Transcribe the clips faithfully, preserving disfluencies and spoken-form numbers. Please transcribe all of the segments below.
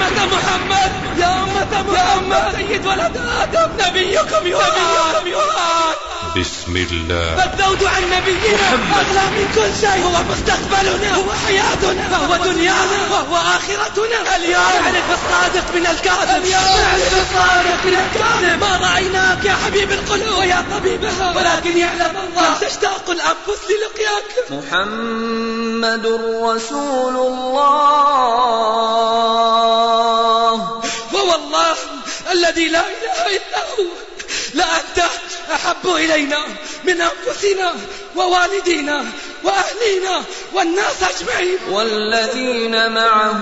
أمة محمد يا أمة محمد سيد ولد آدم نبيكم يهان بسم الله. فالذود عن نبينا أغلى من كل شيء. هو مستقبلنا، هو حياتنا، فهو دنيانا، وهو آخرتنا. اليوم نعرف الصادق من الكاذب، اليوم نعرف الصادق من الكاذب. ما رأيناك يا حبيب القلوب ويا طبيبها، ولكن يعلم الله كم تشتاق الأنفس للقياك. محمد رسول الله. فوالله الذي لا إله إلا هو لأنت أحب إلينا من أنفسنا ووالدينا وأهلينا والناس أجمعين. والذين معه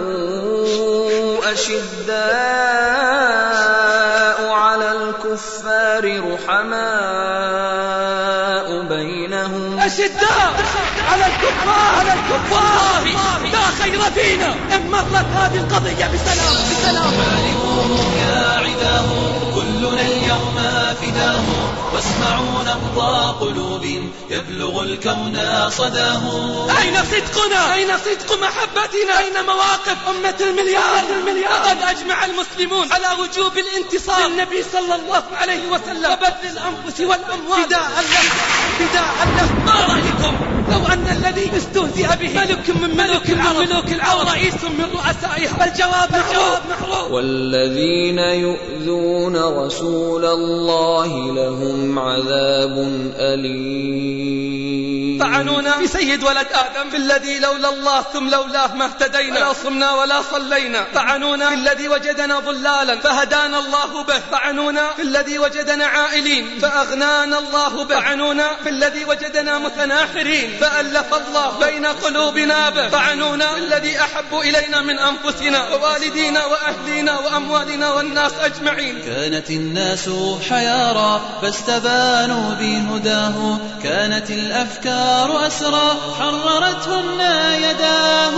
أشداء على الكفار رحماء بينهم. أشداء على الكفار على الكفار لا خير فينا إن مرت هذه القضية بسلام بسلام. يا عداه كلنا اليوم فداه، واسمعوا نبض قلوب يبلغ الكون صداه. أين صدقنا؟ أين صدق محبتنا؟ أين مواقف أمة المليار؟ لقد أجمع المسلمون على وجوب الانتصار للنبي صلى الله عليه وسلم وبذل الأنفس والأموال فداء له فداء له. ما رأيكم لو أن الذي استهزئ به ملك من ملوك العرب ملوك العرب رئيس من رؤسائها؟ فالجواب محروف. والذين يؤذون رسول الله لهم عذاب أليم. طعنونا في سيد ولد آدم، في الذي لولا الله ثم لولاه ما اهتدينا ولا صمنا ولا صلينا. طعنونا في الذي وجدنا ضلالا فهدانا الله به. طعنونا في الذي وجدنا عائلين فأغنانا الله به. طعنونا في الذي وجدنا متناحرين فألف الله بين قلوبنا به. طعنونا في الذي أحب إلينا من أنفسنا ووالدينا وأهلينا وأموالنا والناس أجمعين. كانت الناس حيارى فاستبانوا بهداه، كانت الأفكار أسرى حررتهن يداه.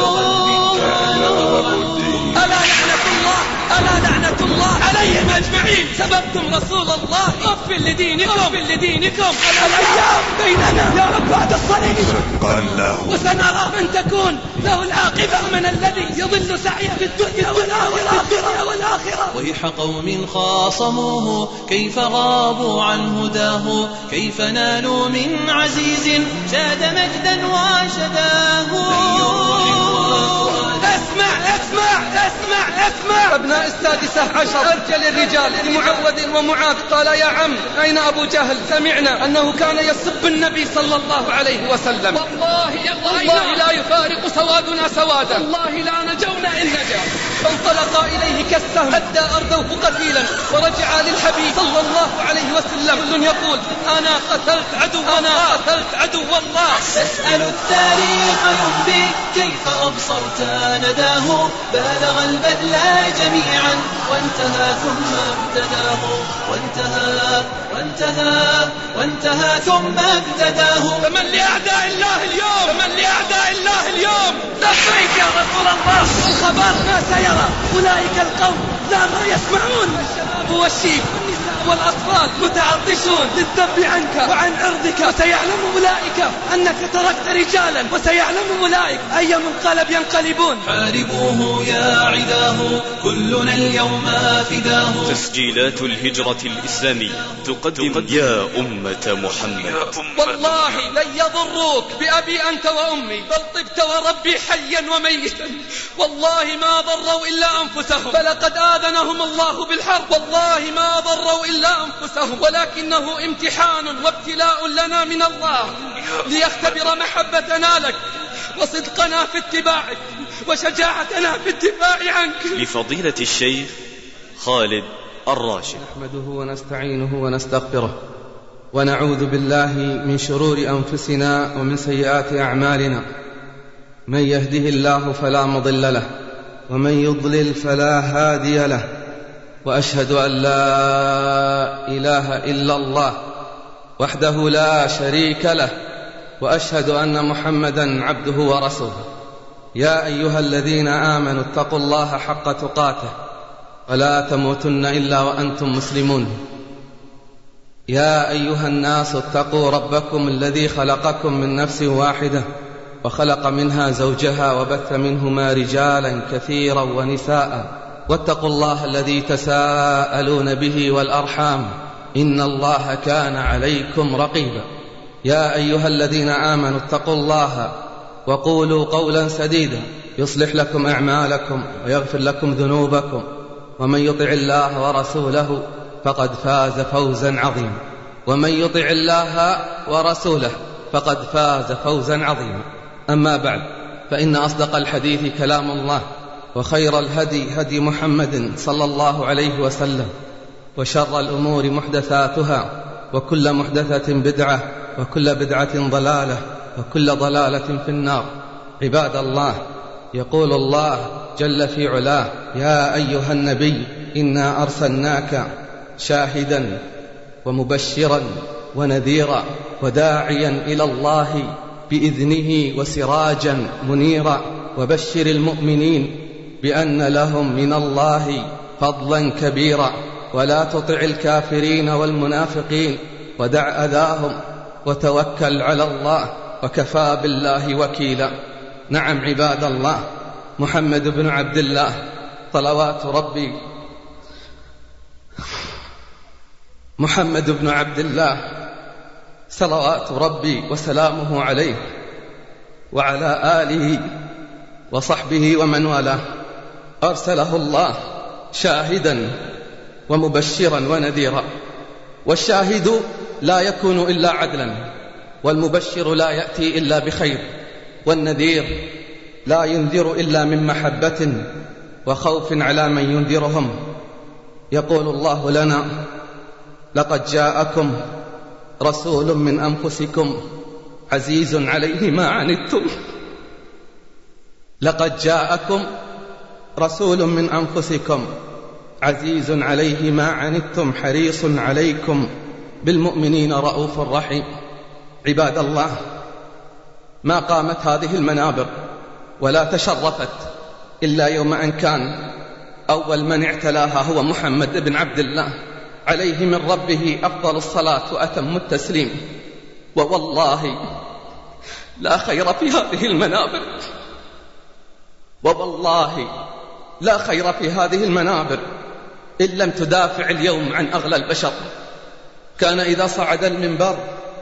ألا لعنة الله ألا لعنة الله عليهم أجمعين. سببتم رسول الله. أف لدينكم أف لدينكم. الأيام بيننا يا عباد الصليب وسنرى من تكون له العاقبة من الذي يضل سعيه في الدنيا والآخرة والآخرة. ويح قوم خاصموه كيف غابوا عن هداه، كيف نالوا من عزيز شاد مجدا وشداه. اسمع اسمع اسمع اسمع. أبناء السادسة عشر أرجل الرجال لمعوذ ومعاذ قال يا عم أين أبو جهل؟ سمعنا أنه كان يسب النبي صلى الله عليه وسلم. والله والله لا يفارق سوادنا سوادا، والله لا نجونا إن نجا. فانطلق إليه كالسهم أدى أرضه قتيلا ورجع للحبيب صلى الله عليه وسلم. كل يقول أنا قتلت عدو أنا قتلت عدو الله. تسأل التاريخ ينبي كيف أبصرت نداه، بالغ البذل جميعا وانتهى ثم ابتداه. وانتهى وانتهى وانتهى ثم ابتداه. فمن لأعداء الله اليوم فمن لأعداء الله اليوم لبيك يا رسول الله. الخبر ما سيرى أولئك القوم لا ما يسمعون. الشباب والشيب والأطفال متعطشون للذب عنك وعن عرضك، وسيعلم أولئك أنك تركت رجالا، وسيعلم أولئك أي منقلب ينقلبون. حاربوه يا عداه كلنا اليوم فداه. تسجيلات الهجرة الإسلامية تقدم يا أمة محمد. والله لن يضروك بأبي أنت وأمي، بل طبت وربي حيا وميتا. والله ما ضروا إلا أنفسهم، فلقد آذنهم الله بالحرب. والله ما ضروا إلا أنفسهم، ولكنه امتحان وابتلاء لنا من الله ليختبر محبتنا لك وصدقنا في اتباعك وشجاعتنا في الدفاع عنك. لفضيلة الشيخ خالد الراشد. نحمده ونستعينه ونستغفره ونعوذ بالله من شرور أنفسنا ومن سيئات أعمالنا. من يهده الله فلا مضل له ومن يضلل فلا هادي له، وأشهد أن لا إله إلا الله وحده لا شريك له، وأشهد أن محمدا عبده ورسوله. يا أيها الذين آمنوا اتقوا الله حق تقاته ولا تموتن إلا وأنتم مسلمون. يا أيها الناس اتقوا ربكم الذي خلقكم من نفس واحدة وخلق منها زوجها وبث منهما رجالا كثيرا ونساء واتقوا الله الذي تساءلون به والأرحام إن الله كان عليكم رقيبا يا أيها الذين آمنوا اتقوا الله وقولوا قولا سديدا يصلح لكم أعمالكم ويغفر لكم ذنوبكم ومن يطع الله ورسوله فقد فاز فوزا عظيما ومن يطع الله ورسوله فقد فاز فوزا عظيما أما بعد فإن أصدق الحديث كلام الله وخير الهدي هدي محمد صلى الله عليه وسلم وشر الأمور محدثاتها وكل محدثة بدعة وكل بدعة ضلالة وكل ضلالة في النار. عباد الله، يقول الله جل في علاه: يا أيها النبي إنا أرسلناك شاهدا ومبشرا ونذيرا وداعيا إلى الله بإذنه وسراجا منيرا وبشر المؤمنين بأن لهم من الله فضلا كبيرا ولا تطع الكافرين والمنافقين ودع أذاهم وتوكل على الله وكفى بالله وكيلا. نعم عباد الله، محمد بن عبد الله صلوات ربي محمد بن عبد الله صلوات ربي وسلامه عليه وعلى آله وصحبه ومن والاه أرسله الله شاهدا ومبشرا ونذيرا، والشاهد لا يكون إلا عدلا، والمبشر لا يأتي إلا بخير، والنذير لا ينذر إلا من محبة وخوف على من ينذرهم. يقول الله لنا: لقد جاءكم رسول من أنفسكم عزيز عليه ما عنتم لقد جاءكم رسول من أنفسكم عزيز عليه ما عنتم حريص عليكم بالمؤمنين رؤوف رحيم. عباد الله، ما قامت هذه المنابر ولا تشرفت إلا يوم أن كان أول من اعتلاها هو محمد بن عبد الله عليه من ربه أفضل الصلاة وأتم التسليم. ووالله لا خير في هذه المنابر ووالله لا خير في هذه المنابر إن لم تدافع اليوم عن أغلى البشر. كان إذا صعد المنبر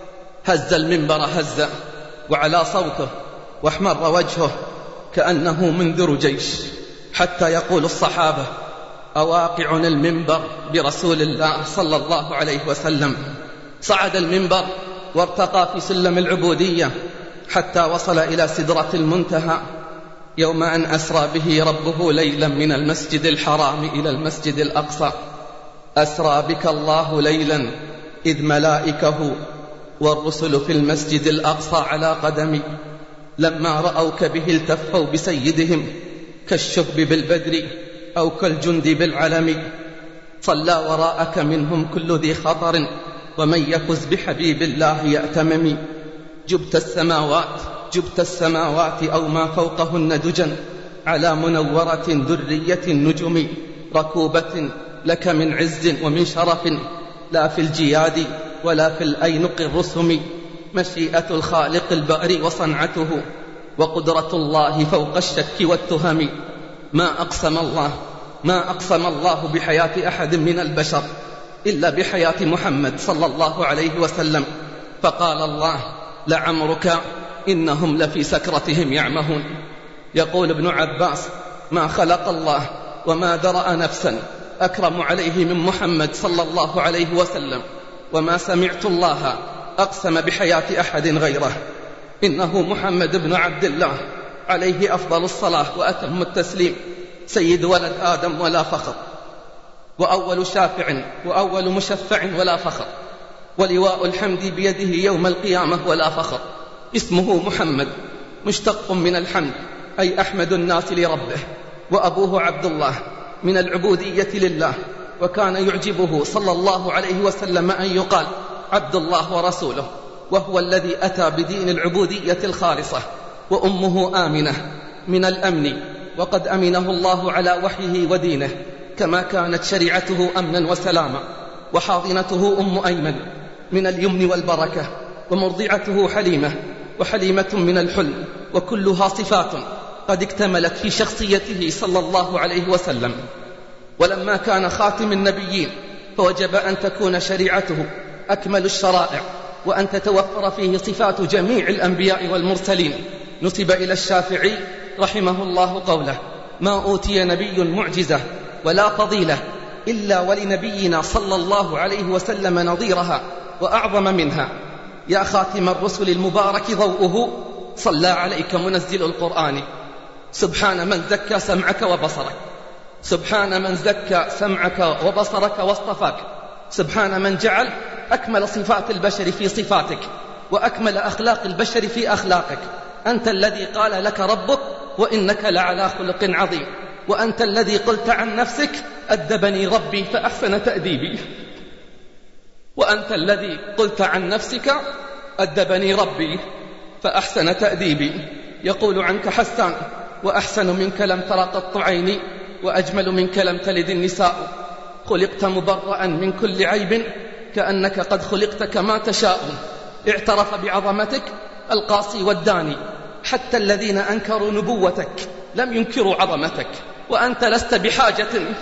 هز المنبر هزة وعلى صوته واحمر وجهه كأنه منذر جيش، حتى يقول الصحابة: أواقع المنبر برسول الله صلى الله عليه وسلم. صعد المنبر وارتقى في سلم العبودية حتى وصل إلى سدرة المنتهى يوم أن أسرى به ربه ليلا من المسجد الحرام إلى المسجد الأقصى. أسرى بك الله ليلا إذ ملائكه والرسل في المسجد الأقصى على قدمي، لما رأوك به التفوا بسيدهم كالشهب بالبدر أو كالجند بالعلم. صلى وراءك منهم كل ذي خطر ومن يفز بحبيب الله يأتمم. جبت السماوات جبت السماوات أو ما فوقهن دجا على منورة درية النجم، ركوبة لك من عز ومن شرف لا في الجياد ولا في الأينق الرسم. مشيئة الخالق البأر وصنعته وقدرة الله فوق الشك والتهم. ما أقسم الله ما أقسم الله بحياة أحد من البشر إلا بحياة محمد صلى الله عليه وسلم، فقال الله: لعمرك إنهم لفي سكرتهم يعمهون. يقول ابن عباس: ما خلق الله وما ذرأ نفسا أكرم عليه من محمد صلى الله عليه وسلم، وما سمعت الله أقسم بحياة أحد غيره. إنه محمد بن عبد الله عليه أفضل الصلاة وأتم التسليم، سيد ولد آدم ولا فخر، وأول شافع وأول مشفع ولا فخر، ولواء الحمد بيده يوم القيامة ولا فخر. اسمه محمد مشتق من الحمد أي أحمد الناس لربه، وأبوه عبد الله من العبودية لله، وكان يعجبه صلى الله عليه وسلم أن يقال عبد الله ورسوله، وهو الذي أتى بدين العبودية الخالصة. وأمه آمنة من الأمن، وقد أمنه الله على وحيه ودينه، كما كانت شريعته أمنا وسلاما. وحاضنته أم أيمن من اليمن والبركة، ومرضعته حليمة، وحليمة من الحلم، وكلها صفات قد اكتملت في شخصيته صلى الله عليه وسلم. ولما كان خاتم النبيين فوجب أن تكون شريعته أكمل الشرائع، وأن تتوفر فيه صفات جميع الأنبياء والمرسلين. نسب إلى الشافعي رحمه الله قوله: ما أوتي نبي معجزة ولا فضيلة إلا ولنبينا صلى الله عليه وسلم نظيرها وأعظم منها. يا خاتم الرسل المبارك ضوءه، صلى عليك منزل القرآن. سبحان من زكى سمعك وبصرك، سبحان من زكى سمعك وبصرك واصطفاك، سبحان من جعل أكمل صفات البشر في صفاتك وأكمل أخلاق البشر في أخلاقك. أنت الذي قال لك ربك: وإنك لعلى خلق عظيم. وأنت الذي قلت عن نفسك: أدبني ربي فأحسن تأديبي. وأنت الذي قلت عن نفسك: أدبني ربي فأحسن تأديبي. يقول عنك حسان: وأحسن منك لم تر قط عيني، وأجمل منك لم تلد النساء. خلقت مبرأ من كل عيب، كأنك قد خلقت كما تشاء. اعترف بعظمتك القاصي والداني، حتى الذين أنكروا نبوتك لم ينكروا عظمتك. وأنت لست بحاجة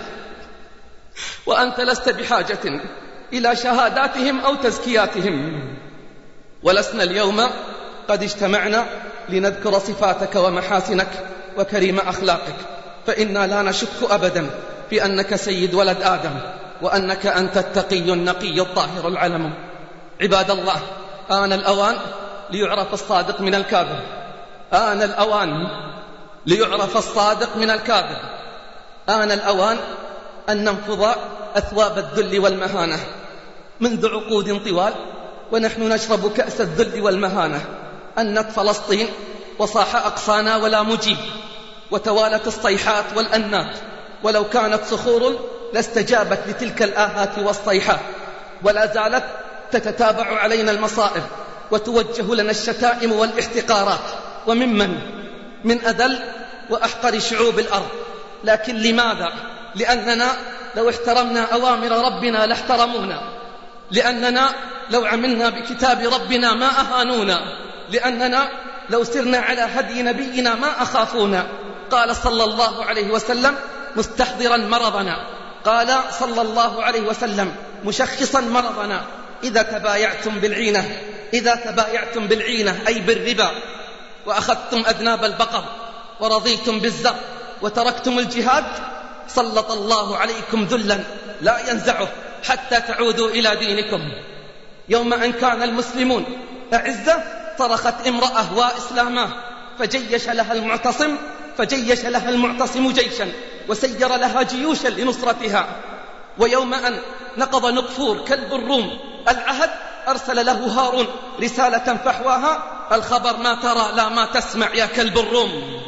وأنت لست بحاجة إلى شهاداتهم أو تزكياتهم. ولسنا اليوم قد اجتمعنا لنذكر صفاتك ومحاسنك وكريم أخلاقك، فإنا لا نشك أبدا في أنك سيد ولد آدم، وأنك أنت التقي النقي الطاهر العلم. عباد الله، آن الأوان ليعرف الصادق من الكاذب. آن الأوان ليعرف الصادق من الكاذب. آن الأوان أن ننفض أثواب الذل والمهانة. منذ عقود طوال ونحن نشرب كأس الذل والمهانة. أنت فلسطين وصاح أقصانا ولا مجيب، وتوالت الصيحات والأنات، ولو كانت صخور لاستجابت لتلك الآهات والصيحات. ولا زالت تتتابع علينا المصائب وتوجه لنا الشتائم والاحتقارات، وممن من أذل وأحقر شعوب الأرض. لكن لماذا؟ لأننا لو احترمنا أوامر ربنا لاحترمونا، لأننا لو عملنا بكتاب ربنا ما أهانونا، لأننا لو سرنا على هدي نبينا ما أخافونا. قال صلى الله عليه وسلم مستحضرا مرضنا، قال صلى الله عليه وسلم مشخصا مرضنا: إذا تبايعتم بالعينة إذا تبايعتم بالعينة أي بالربا، وأخذتم أذناب البقر، ورضيتم بالزر، وتركتم الجهاد، سلط الله عليكم ذلا لا ينزعه حتى تعودوا إلى دينكم. يوم أن كان المسلمون أعزة صرخت امرأة وإسلامه، فجيش لها المعتصم فجيش لها المعتصم جيشا، وسير لها جيوشا لنصرتها. ويوم أن نقض نقفور كلب الروم العهد، أرسل له هارون رسالة فحواها: الخبر ما ترى لا ما تسمع يا كلب الروم.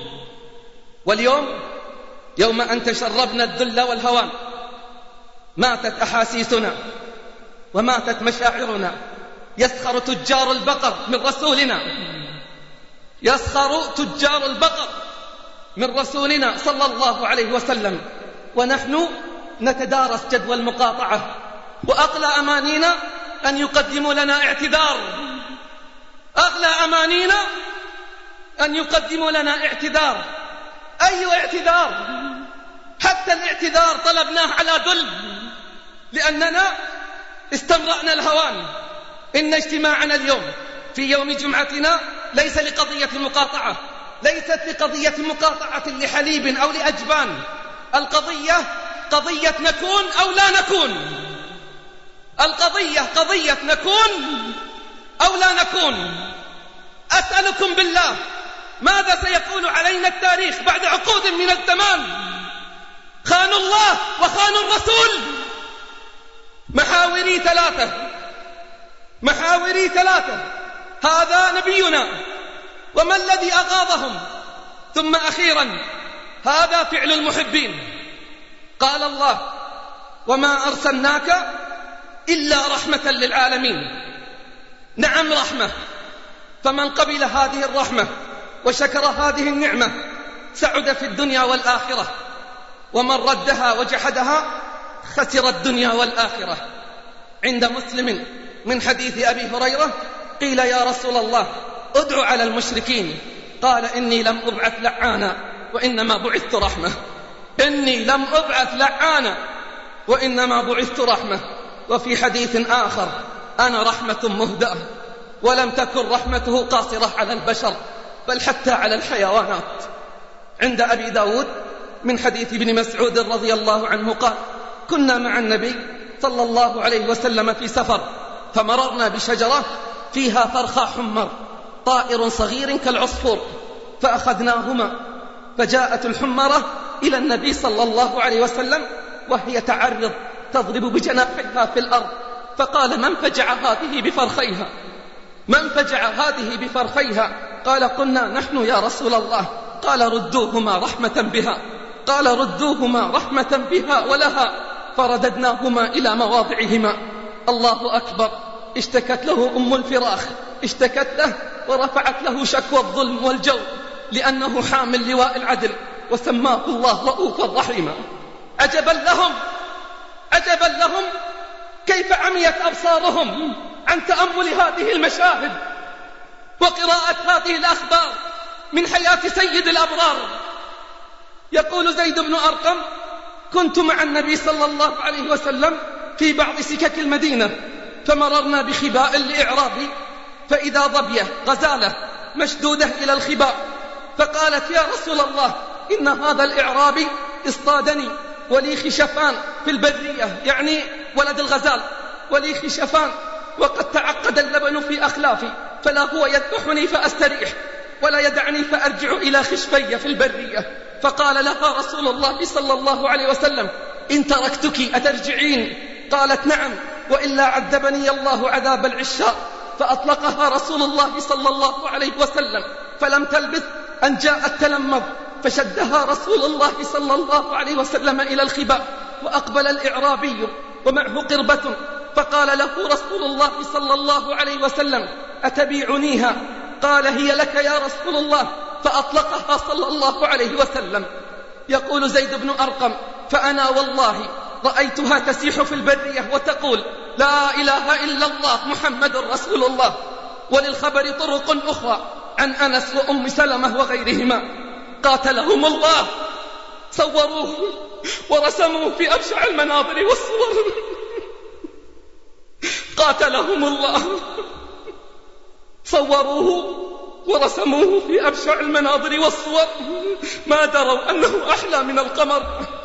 واليوم يوم أن تشربنا الذل والهوان، ماتت أحاسيسنا وماتت مشاعرنا. يسخر تجار البقر من رسولنا، يسخر تجار البقر من رسولنا صلى الله عليه وسلم، ونحن نتدارس جدوى المقاطعة. وأغلى أمانينا أن يقدموا لنا اعتذار، أغلى أمانينا أن يقدموا لنا اعتذار. أي اعتذار؟ حتى الاعتذار طلبناه على ذل، لأننا استمرأنا الهوان. إن اجتماعنا اليوم في يوم جمعتنا ليس لقضية المقاطعة، ليست لقضية مقاطعة لحليب أو لأجبان. القضية قضية نكون أو لا نكون. القضية قضية نكون أو لا نكون. أسألكم بالله، ماذا سيقول علينا التاريخ بعد عقود من الزمان؟ خانوا الله وخانوا الرسول. محاوري ثلاثة محاوري ثلاثة هذا نبينا، وما الذي أغاظهم؟ ثم أخيرا هذا فعل المحبين. قال الله: وما أرسلناك إلا رحمة للعالمين. نعم رحمة، فمن قبل هذه الرحمة وشكر هذه النعمة سعد في الدنيا والآخرة، ومن ردها وجحدها خسر الدنيا والآخرة. عند مسلم من حديث أبي هريرة قيل: يا رسول الله ادع على المشركين، قال إني لم أبعث لعانا وإنما بعثت رحمة. إني لم أبعث لعانا وإنما بعثت رحمة. وفي حديث آخر أنا رحمة مهدأة، ولم تكن رحمته قاصرة على البشر بل حتى على الحيوانات. عند أبي داود من حديث ابن مسعود رضي الله عنه قال كنا مع النبي صلى الله عليه وسلم في سفر، فمررنا بشجرة فيها فرخا حمر طائر صغير كالعصفور، فأخذناهما، فجاءت الحمرة إلى النبي صلى الله عليه وسلم وهي تعرض تضرب بجناحها في الأرض، فقال من فجع هذه بفرخيها؟ من فجع هذه بفرخيها؟ قال قلنا نحن يا رسول الله. قال ردوهما رحمة بها، قال ردوهما رحمة بها ولها، فرددناهما إلى مواضعهما. الله أكبر. اشتكت له أم الفراخ، اشتكت له ورفعت له شكوى الظلم والجور لأنه حامل لواء العدل، وسماه الله رؤوفا رحيما. عجبا لهم، عجبا لهم كيف عميت أبصارهم عن تأمل هذه المشاهد وقراءة هذه الأخبار من حياة سيد الأبرار. يقول زيد بن أرقم كنت مع النبي صلى الله عليه وسلم في بعض سكك المدينة، فمررنا بخباء لإعرابي، فإذا ظبية غزالة مشدودة إلى الخباء، فقالت يا رسول الله إن هذا الإعرابي اصطادني ولي خشفان في البرية، يعني ولد الغزال، ولي خشفان وقد تعقد اللبن في أخلافي، فلا هو يذبحني فأستريح ولا يدعني فأرجع إلى خشفي في البرية. فقال لها رسول الله صلى الله عليه وسلم إن تركتك أترجعين؟ قالت نعم، وإلا عذبني الله عذاب العشاء. فأطلقها رسول الله صلى الله عليه وسلم، فلم تلبث أن جاءت تلمض، فشدها رسول الله صلى الله عليه وسلم إلى الخباء، وأقبل الإعرابي ومعه قربة، فقال له رسول الله صلى الله عليه وسلم أتبيعنيها؟ قال هي لك يا رسول الله، فأطلقها صلى الله عليه وسلم. يقول زيد بن أرقم فأنا والله رأيتها تسيح في البرية وتقول لا إله إلا الله محمد رسول الله. وللخبر طرق أخرى عن أنس وأم سلمة وغيرهما. قاتلهم الله، صوروه ورسموه في أبشع المناظر والصور. قاتلهم الله، صوروه ورسموه في أبشع المناظر والصور، ما دروا أنه أحلى من القمر.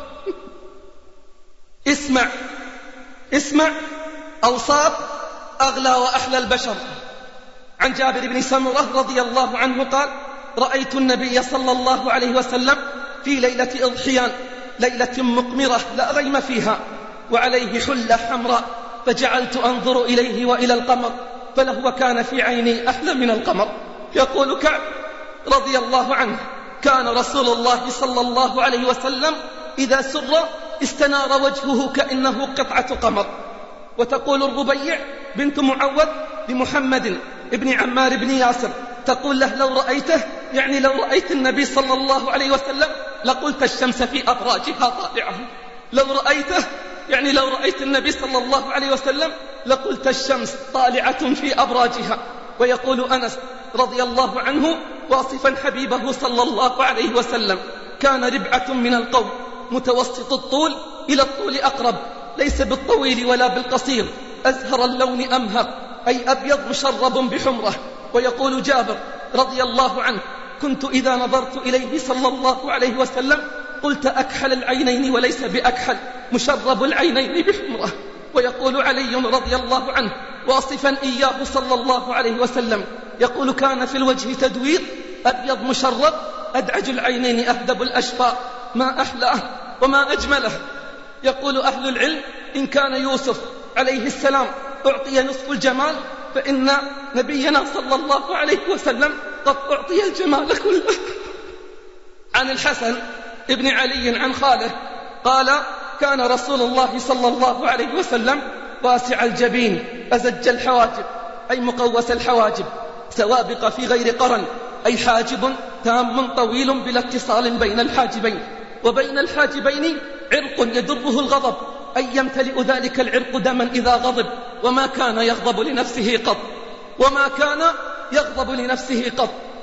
اسمع اسمع أوصاف أغلى وأحلى البشر. عن جابر بن سمرة رضي الله عنه قال رأيت النبي صلى الله عليه وسلم في ليلة إضحيان، ليلة مقمرة لا غيم فيها، وعليه حلة حمراء، فجعلت أنظر إليه وإلى القمر، فلهو كان في عيني أحلى من القمر. يقول كعب رضي الله عنه كان رسول الله صلى الله عليه وسلم إذا سر استنار وجهه كأنه قطعة قمر. وتقول الربيع بنت معوذ لمحمد ابن عمار بن ياسر تقول له لو رأيته، يعني لو رأيت النبي صلى الله عليه وسلم لقلت الشمس في أبراجها طالعة. لو رأيته يعني لو رأيت النبي صلى الله عليه وسلم لقلت الشمس طالعة في أبراجها. ويقول أنس رضي الله عنه واصفا حبيبه صلى الله عليه وسلم كان ربعة من القوم متوسط الطول إلى الطول أقرب، ليس بالطويل ولا بالقصير، أزهر اللون أمهر، أي أبيض مشرب بحمرة. ويقول جابر رضي الله عنه كنت إذا نظرت إليه صلى الله عليه وسلم قلت أكحل العينين وليس بأكحل، مشرب العينين بحمرة. ويقول علي رضي الله عنه واصفا إياه صلى الله عليه وسلم يقول كان في الوجه تدوير، أبيض مشرب، أدعج العينين، أهدب الأشفاء، ما أحلاه وما أجمله. يقول أهل العلم إن كان يوسف عليه السلام أعطي نصف الجمال، فإن نبينا صلى الله عليه وسلم قد أعطي الجمال كله. عن الحسن ابن علي عن خاله قال كان رسول الله صلى الله عليه وسلم واسع الجبين أزج الحواجب، أي مقوس الحواجب، سوابق في غير قرن، أي حاجب تام طويل بلا اتصال بين الحاجبين، وبين الحاجبين عرق يدره الغضب، أي يمتلئ ذلك العرق دما إذا غضب، وما كان يغضب لنفسه قط، وما كان يغضب لنفسه قط.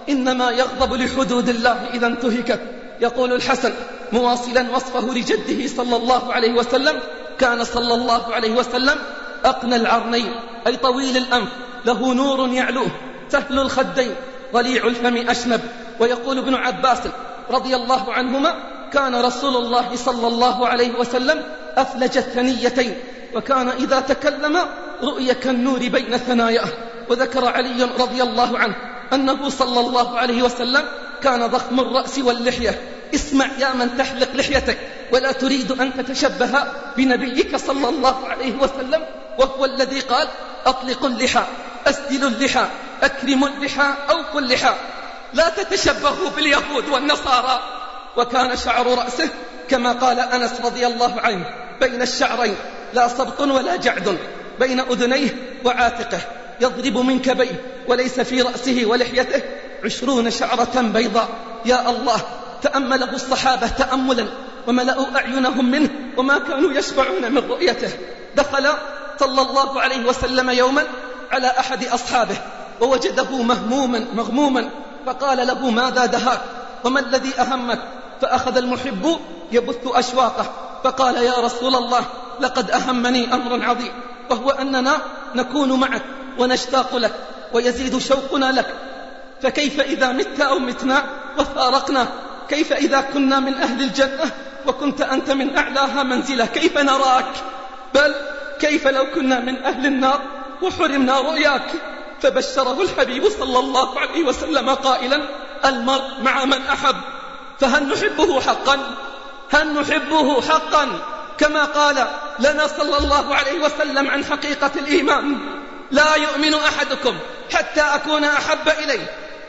إنما يغضب لحدود الله إذا انتهكت. يقول الحسن مواصلا وصفه لجده صلى الله عليه وسلم: كان صلى الله عليه وسلم أقنى العرنين، أي طويل الأنف، له نور يعلوه، سهل الخدين، ضليع الفم أشنب. ويقول ابن عباس رضي الله عنهما: كان رسول الله صلى الله عليه وسلم أفلج الثنيتين، وكان إذا تكلم رؤي كالنور بين ثناياه. وذكر علي رضي الله عنه أنه صلى الله عليه وسلم كان ضخم الرأس واللحية. اسمع يا من تحلق لحيتك ولا تريد أن تتشبه بنبيك صلى الله عليه وسلم، وهو الذي قال: أطلقوا اللحى، أسدلوا اللحى، أكرموا اللحى، أوفوا اللحى، لا تتشبهوا باليهود والنصارى. وكان شعر رأسه كما قال أنس رضي الله عنه بين الشعرين، لا سبط ولا جعد، بين أذنيه وعاتقه، يضرب من كبيه، وليس في رأسه ولحيته عشرون شعرة بيضاء. يا الله، تأمله الصحابة تأملا وملأوا أعينهم منه وما كانوا يشبعون من رؤيته. دخل صلى الله عليه وسلم يوما على أحد أصحابه ووجده مهموما مغموما، فقال له: ماذا دهاك وما الذي أهمك؟ فأخذ المحب يبث أشواقه فقال: يا رسول الله، لقد أهمني أمر عظيم، وهو أننا نكون معك ونشتاق لك ويزيد شوقنا لك، فكيف إذا مت أو متنا وفارقنا؟ كيف إذا كنا من أهل الجنة وكنت أنت من أعلاها منزلة؟ كيف نراك؟ بل كيف لو كنا من أهل النار وحرمنا رؤياك؟ فبشره الحبيب صلى الله عليه وسلم قائلا: المرء مع من أحب. فهل نحبه حقا؟ هل نحبه حقا كما قال لنا صلى الله عليه وسلم عن حقيقة الإيمان؟ لا يؤمن أحدكم حتى أكون أحب إليه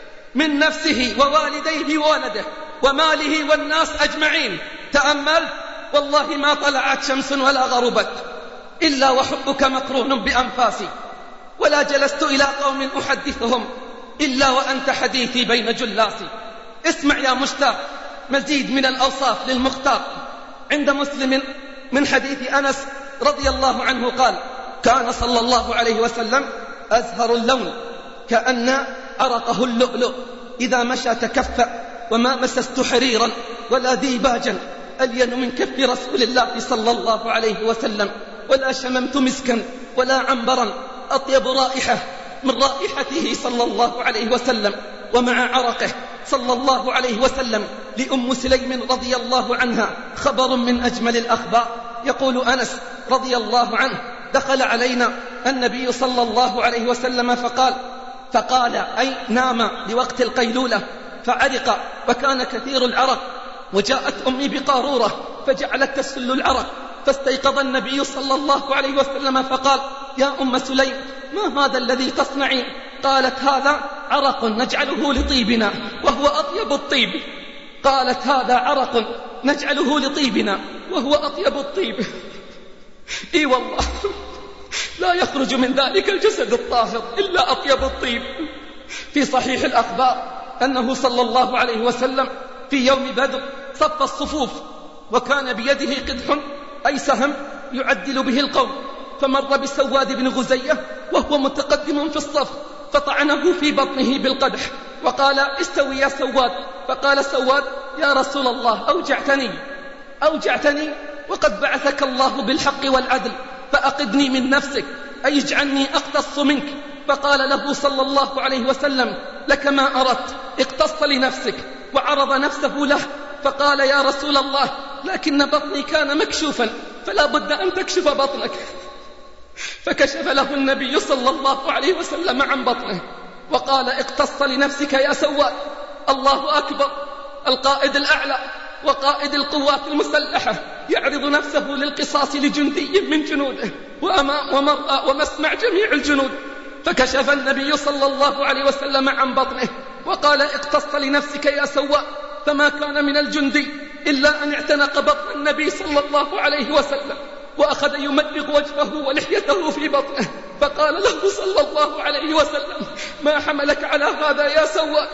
من نفسه ووالديه وولده وماله والناس أجمعين. تأمل، والله ما طلعت شمس ولا غربت إلا وحبك مقرون بأنفاسي، ولا جلست إلى قوم أحدثهم إلا وأنت حديثي بين جلاسي. اسمع يا مشتاق مزيد من الأوصاف للمختار. عند مسلم من حديث أنس رضي الله عنه قال: كان صلى الله عليه وسلم أزهر اللون كأن عرقه اللؤلؤ، إذا مشى تكفأ، وما مسست حريرا ولا ديباجا ألين من كف رسول الله صلى الله عليه وسلم، ولا شممت مسكا ولا عنبرا أطيب رائحة من رائحته صلى الله عليه وسلم. ومع عرقه صلى الله عليه وسلم لأم سليم رضي الله عنها خبر من أجمل الأخبار. يقول أنس رضي الله عنه: دخل علينا النبي صلى الله عليه وسلم فقال فقال أي نام لوقت القيلولة فعرق وكان كثير العرق، وجاءت أمي بقارورة فجعلت تسل العرق، فاستيقظ النبي صلى الله عليه وسلم فقال: يا أم سليم، ما هذا الذي تصنعين؟ قالت: هذا عرق نجعله لطيبنا وهو أطيب الطيب. قالت: هذا عرق نجعله لطيبنا وهو أطيب الطيب. إي والله، لا يخرج من ذلك الجسد الطاهر إلا أطيب الطيب. في صحيح الأخبار أنه صلى الله عليه وسلم في يوم بدر صف الصفوف، وكان بيده قدح أي سهم يعدل به القوم، فمر بسواد بن غزية وهو متقدم في الصف، فطعنه في بطنه بالقدح وقال: استوي يا سواد. فقال سواد: يا رسول الله، أوجعتني أوجعتني وقد بعثك الله بالحق والعدل، فأقدني من نفسك، أي اجعلني أقتص منك. فقال له صلى الله عليه وسلم: لك ما أردت، اقتص لنفسك. وعرض نفسه له، فقال: يا رسول الله، لكن بطني كان مكشوفا، فلا بد أن تكشف بطنك. فكشف له النبي صلى الله عليه وسلم عن بطنه وقال: اقتص لنفسك يا سواد. الله أكبر، القائد الأعلى وقائد القوات المسلحة يعرض نفسه للقصاص لجندي من جنوده ومرأى ومسمع جميع الجنود. فكشف النبي صلى الله عليه وسلم عن بطنه وقال: اقتص لنفسك يا سواد. فما كان من الجندي إلا أن اعتنق بطن النبي صلى الله عليه وسلم وأخذ يملغ وجهه ولحيته في بطنه، فقال له صلى الله عليه وسلم: ما حملك على هذا يا سواد؟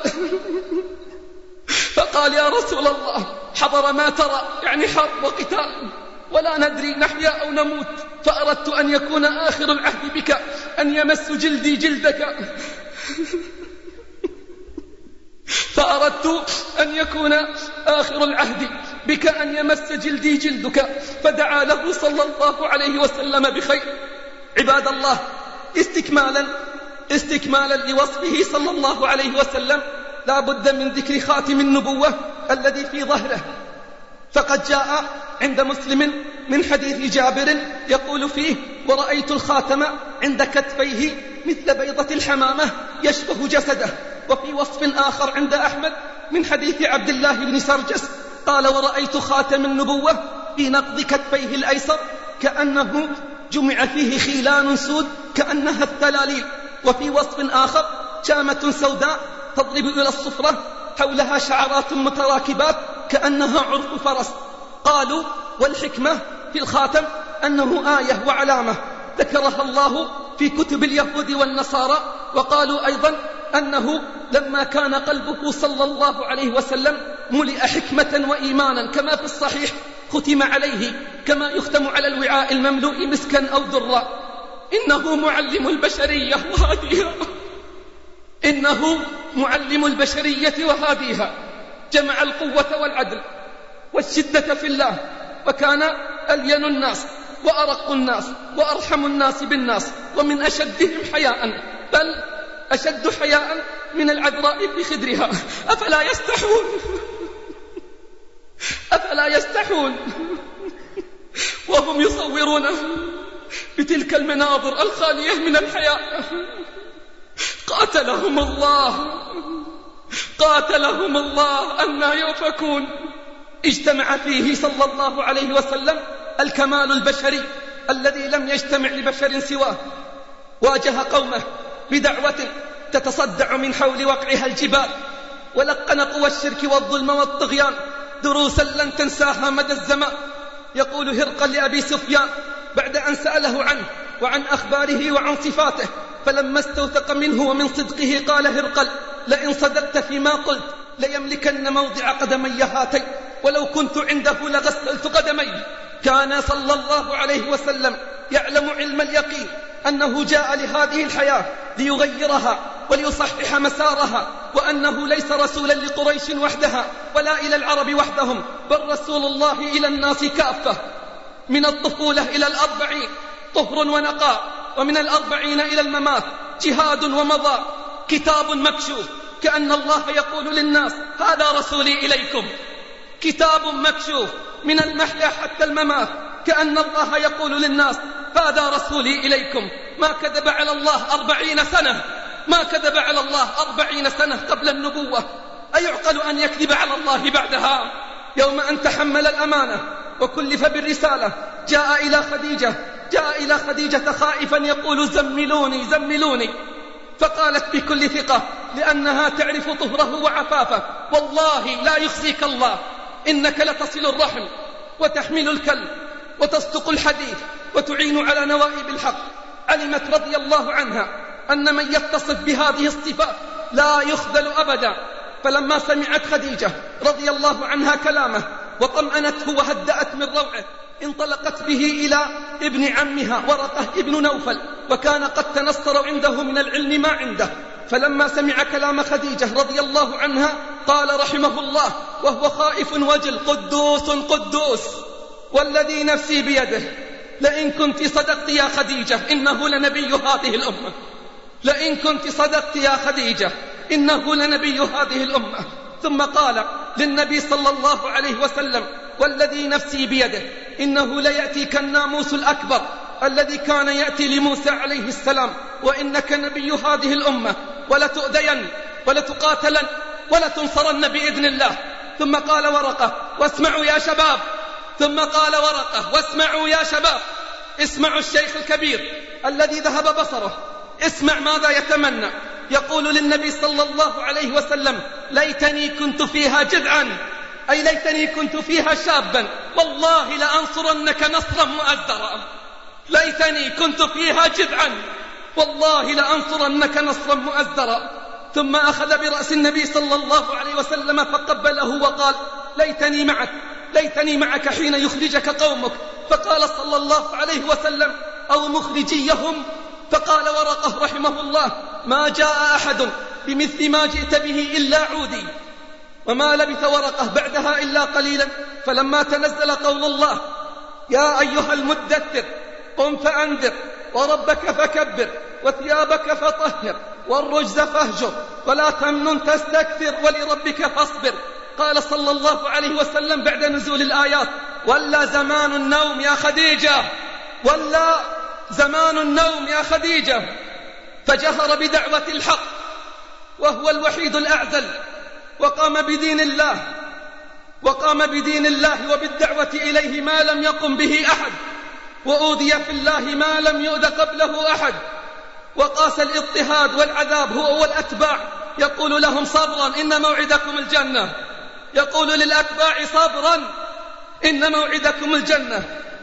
فقال: يا رسول الله، حضر ما ترى، يعني حرب وقتال، ولا ندري نحيا أو نموت، فأردت أن يكون آخر العهد بك أن يمس جلدي جلدك. فأردت أن يكون آخر العهد بك أن يمس جلدي جلدك، فدعا له صلى الله عليه وسلم بخير. عباد الله، استكمالا استكمالا لوصفه صلى الله عليه وسلم لا بد من ذكر خاتم النبوة الذي في ظهره، فقد جاء عند مسلم من حديث جابر يقول فيه: ورأيت الخاتم عند كتفيه مثل بيضة الحمامة يشبه جسده. وفي وصف آخر عند أحمد من حديث عبد الله بن سرجس قال: ورأيت خاتم النبوة في نقض كتفيه الأيسر كأنه جمع فيه خيلان سود كأنها الثلاليل. وفي وصف آخر: شامة سوداء تضرب إلى الصفرة حولها شعرات متراكبات كأنها عرف فرس. قالوا: والحكمة في الخاتم أنه آية وعلامة ذكرها الله في كتب اليهود والنصارى. وقالوا أيضا أنه لما كان قلبه صلى الله عليه وسلم ملئ حكمة وإيمانا كما في الصحيح ختم عليه كما يختم على الوعاء المملوء مسكا أو درا. إنه معلم البشرية وهاديها إنه معلم البشرية وهاديها جمع القوة والعدل والشدة في الله، وكان ألين الناس وأرق الناس وأرحم الناس بالناس ومن أشدهم حياء، بل أشد حياء من العذراء في خدرها. أفلا يستحون أفلا يستحون وهم يصورونه بتلك المناظر الخالية من الحياء. قاتلهم الله قاتلهم الله أنى يؤفكون. اجتمع فيه صلى الله عليه وسلم الكمال البشري الذي لم يجتمع لبشر سواه. واجه قومه بدعوة تتصدع من حول وقعها الجبال، ولقن قوى الشرك والظلم والطغيان دروسا لن تنساها مدى الزمان. يقول هرقل لأبي سفيان بعد أن سأله عنه وعن أخباره وعن صفاته، فلما استوثق منه ومن صدقه قال هرقل: لئن صدقت فيما قلت ليملكن موضع قدمي هاتين، ولو كنت عنده لغسلت قدمي. كان صلى الله عليه وسلم يعلم علم اليقين أنه جاء لهذه الحياة ليغيرها وليصحح مسارها، وأنه ليس رسولا لقريش وحدها ولا إلى العرب وحدهم، بل رسول الله إلى الناس كافة. من الطفولة إلى الأربعين طهر ونقاء، ومن الأربعين إلى الممات جهاد ومضى، كتاب مكشوف كأن الله يقول للناس: هذا رسولي إليكم. كتاب مكشوف من المحيا حتى الممات كأن الله يقول للناس: هذا رسولي إليكم. ما كذب على الله أربعين سنة ما كذب على الله أربعين سنة قبل النبوة. أيعقل أن يكذب على الله بعدها؟ يوم أن تحمل الأمانة وكلف بالرسالة جاء إلى خديجة جاء إلى خديجة خائفا يقول: زملوني زملوني، فقالت بكل ثقة لأنها تعرف طهره وعفافه: والله لا يخزيك الله، إنك لتصل الرحم وتحمل الكلب وتصدق الحديث وتعين على نوائب الحق. علمت رضي الله عنها أن من يتصف بهذه الصفات لا يخذل أبدا. فلما سمعت خديجة رضي الله عنها كلامه وطمأنته وهدأت من روعه، انطلقت به إلى ابن عمها ورقة ابن نوفل، وكان قد تنصر عنده من العلم ما عنده. فلما سمع كلام خديجة رضي الله عنها قال رحمه الله وهو خائف وجل: قدوس قدوس والذي نفسي بيده، لئن كنت صدقت يا خديجة إنه لنبي هذه الأمة. لئن كنت صدقت يا خديجة إنه لنبي هذه الأمة. ثم قال للنبي صلى الله عليه وسلم: والذي نفسي بيده إنه ليأتيك الناموس الأكبر الذي كان يأتي لموسى عليه السلام، وإنك نبي هذه الأمة، ولتؤذين ولتقاتلن ولتنصرن بإذن الله. ثم قال ورقة: واسمعوا يا شباب. ثم قال ورقة: واسمعوا يا شباب، اسمعوا الشيخ الكبير الذي ذهب بصره، اسمع ماذا يتمنى. يقول للنبي صلى الله عليه وسلم: ليتني كنت فيها جذعا، أي ليتني كنت فيها شابا، والله لأنصرنك نصرا مؤزرا. ليتني كنت فيها جذعا، والله لأنصرنك نصرا مؤزرا. ثم أخذ برأس النبي صلى الله عليه وسلم فقبله وقال: ليتني معك ليتني معك حين يخرجك قومك. فقال صلى الله عليه وسلم: أو مخرجيهم؟ فقال ورقة رحمه الله: ما جاء أحد بمثل ما جئت به إلا عودي، وما لبث ورقة بعدها إلا قليلا، فلما تنزل قول الله: يا أيها المدثر قم فأنذر وربك فكبر وثيابك فطهر والرجز فاهجر ولا تمنن تستكثر ولربك فاصبر، قال صلى الله عليه وسلم بعد نزول الآيات: ولا زمان النوم يا خديجة، ولا زمان النوم يا خديجة. فجهر بدعوة الحق وهو الوحيد الأعزل، وقام بدين الله وقام بدين الله وبالدعوة إليه ما لم يقم به أحد، وأوذي في الله ما لم يؤذ قبله أحد، وقاس الاضطهاد والعذاب هو والأتباع، يقول لهم: صبرا إن موعدكم الجنة، يقول للأتباع: صبرا إن موعدكم الجنة.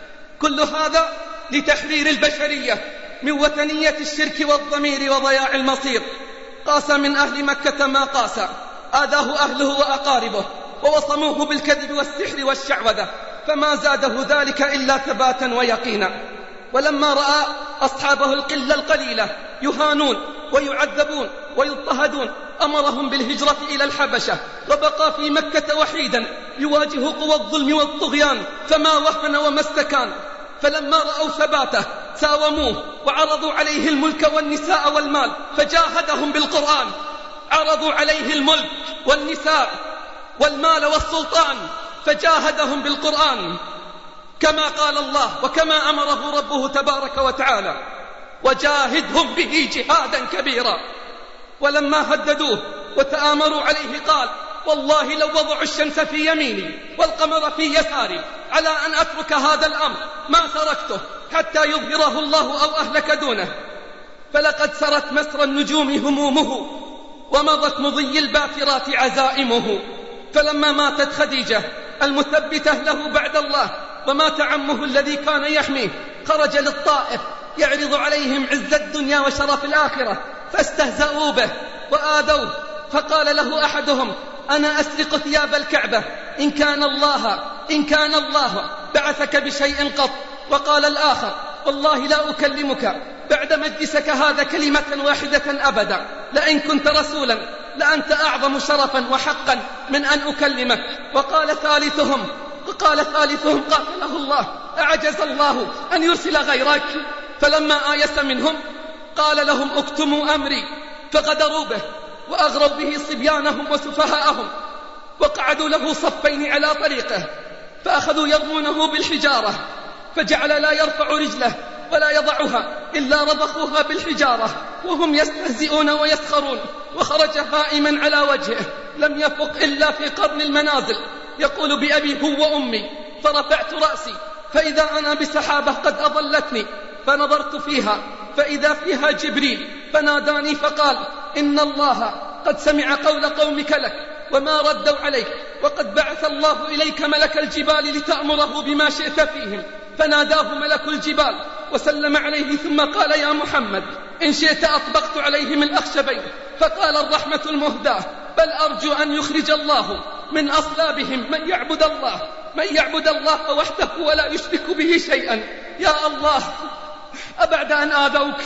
كل هذا لتحرير البشرية من وثنية الشرك والضمير وضياع المصير. قاس من أهل مكة ما قاس، آذاه أهله وأقاربه، ووصموه بالكذب والسحر والشعوذة، فما زاده ذلك إلا ثباتا ويقينا. ولما رأى أصحابه القلة القليلة يهانون ويعذبون ويضطهدون، أمرهم بالهجرة إلى الحبشة، وبقى في مكة وحيدا يواجه قوى الظلم والطغيان، فما وهن وما استكان. فلما رأوا ثباته ساوموه وعرضوا عليه الملك والنساء والمال، فجاهدهم بالقرآن. عرضوا عليه الملك والنساء والمال والسلطان، فجاهدهم بالقرآن كما قال الله وكما أمره ربه تبارك وتعالى: وجاهدهم به جهادا كبيرا. ولما هددوه وتآمروا عليه قال: والله لو وضعوا الشمس في يميني والقمر في يساري على أن أترك هذا الأمر ما تركته حتى يظهره الله أو أهلك دونه. فلقد سرت مسر النجوم همومه، ومضت مضي الباكرات عزائمه. فلما ماتت خديجة المثبتة له بعد الله، ومات عمه الذي كان يحميه، خرج للطائف يعرض عليهم عز الدنيا وشرف الآخرة، فاستهزأوا به وآذوه. فقال له أحدهم: أنا أسرق ثياب الكعبة إن كان الله إن كان الله بعثك بشيء قط. وقال الآخر: والله لا أكلمك بعد مجلسك هذا كلمة واحدة أبدا، لئن كنت رسولا لأنت أعظم شرفا وحقا من أن أكلمك. وقال ثالثهم وقال ثالثهم قاتله الله: أعجز الله أن يرسل غيرك. فلما آيس منهم قال لهم: اكتموا أمري. فغدروا به وأغروا به صبيانهم وسفهاءهم، وقعدوا له صفين على طريقه، فأخذوا يرمونه بالحجارة، فجعل لا يرفع رجله ولا يضعها إلا رضخوها بالحجارة، وهم يستهزئون ويسخرون. وخرج هائما على وجهه لم يفق إلا في قرن المنازل، يقول: بأبي هو وأمي. فرفعت رأسي فإذا أنا بسحابة قد أضلتني، فنظرت فيها فإذا فيها جبريل، فناداني فقال: إن الله قد سمع قول قومك لك وما ردوا عليك، وقد بعث الله إليك ملك الجبال لتأمره بما شئت فيهم. فناداه ملك الجبال وسلم عليه، ثم قال: يا محمد إن شئت أطبقت عليهم الأخشبين. فقال الرحمة المهداة: بل أرجو أن يخرج الله من أصلابهم من يعبد الله من يعبد الله وحده ولا يشرك به شيئا. يا الله، أبعد أن آذوك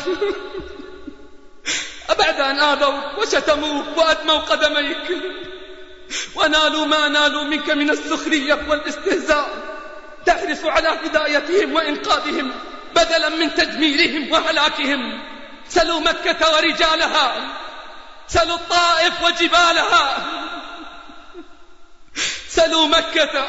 أبعد أن آذوك وشتموك وأدموا قدميك ونالوا ما نالوا منك من السخرية والاستهزاء، تحرص على هدايتهم وإنقاذهم بدلا من تدميرهم وهلاكهم. سلوا مكة ورجالها، سلوا الطائف وجبالها، سلوا مكة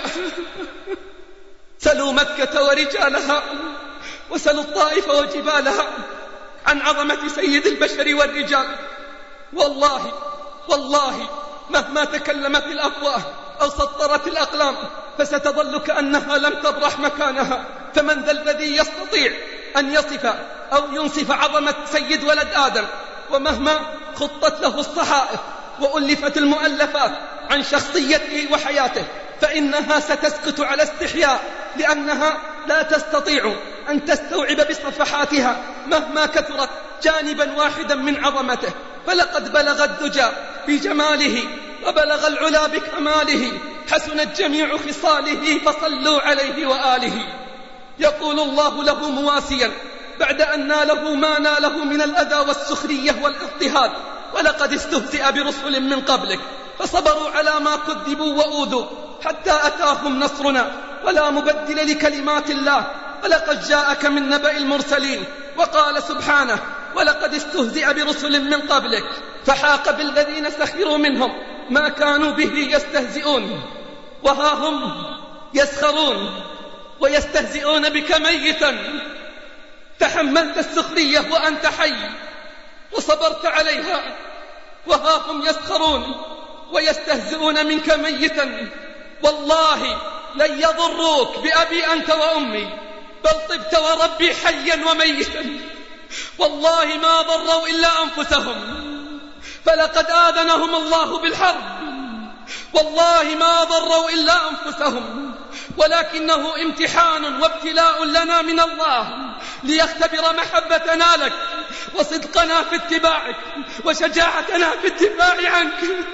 سلوا مكة ورجالها، وسلوا الطائف وجبالها عن عظمة سيد البشر والرجال. والله والله مهما تكلمت الأفواه أو سطرت الأقلام فستظل كأنها لم تبرح مكانها. فمن ذا الذي يستطيع أن يصف أو ينصف عظمة سيد ولد آدم؟ ومهما خطت له الصحائف وألفت المؤلفات عن شخصيته وحياته فإنها ستسقط على استحياء، لأنها لا تستطيع أن تستوعب بصفحاتها مهما كثرت جانبا واحدا من عظمته. فلقد بلغ الدجى بجماله وبلغ العلا بكماله، حسنت جميع خصاله فصلوا عليه وآله. يقول الله له مواسيا بعد أن ناله ما ناله من الأذى والسخرية والاضطهاد: ولقد استهزئ برسل من قبلك فصبروا على ما كذبوا وأوذوا حتى أتاهم نصرنا ولا مبدل لكلمات الله ولقد جاءك من نبأ المرسلين. وقال سبحانه ولقد استهزئ برسل من قبلك فحاق بالذين سخروا منهم ما كانوا به يستهزئون وها هم يسخرون ويستهزئون بك ميتا. تحملت السخرية وأنت حي وصبرت عليها وها هم يسخرون ويستهزئون منك ميتا. والله لن يضروك بأبي أنت وأمي بل طبت وربي حيا وميتا. والله ما ضروا إلا أنفسهم فلقد آذنهم الله بالحرب. والله ما ضروا إلا أنفسهم ولكنه امتحان وابتلاء لنا من الله ليختبر محبتنا لك وصدقنا في اتباعك وشجاعتنا في الدفاع عنك.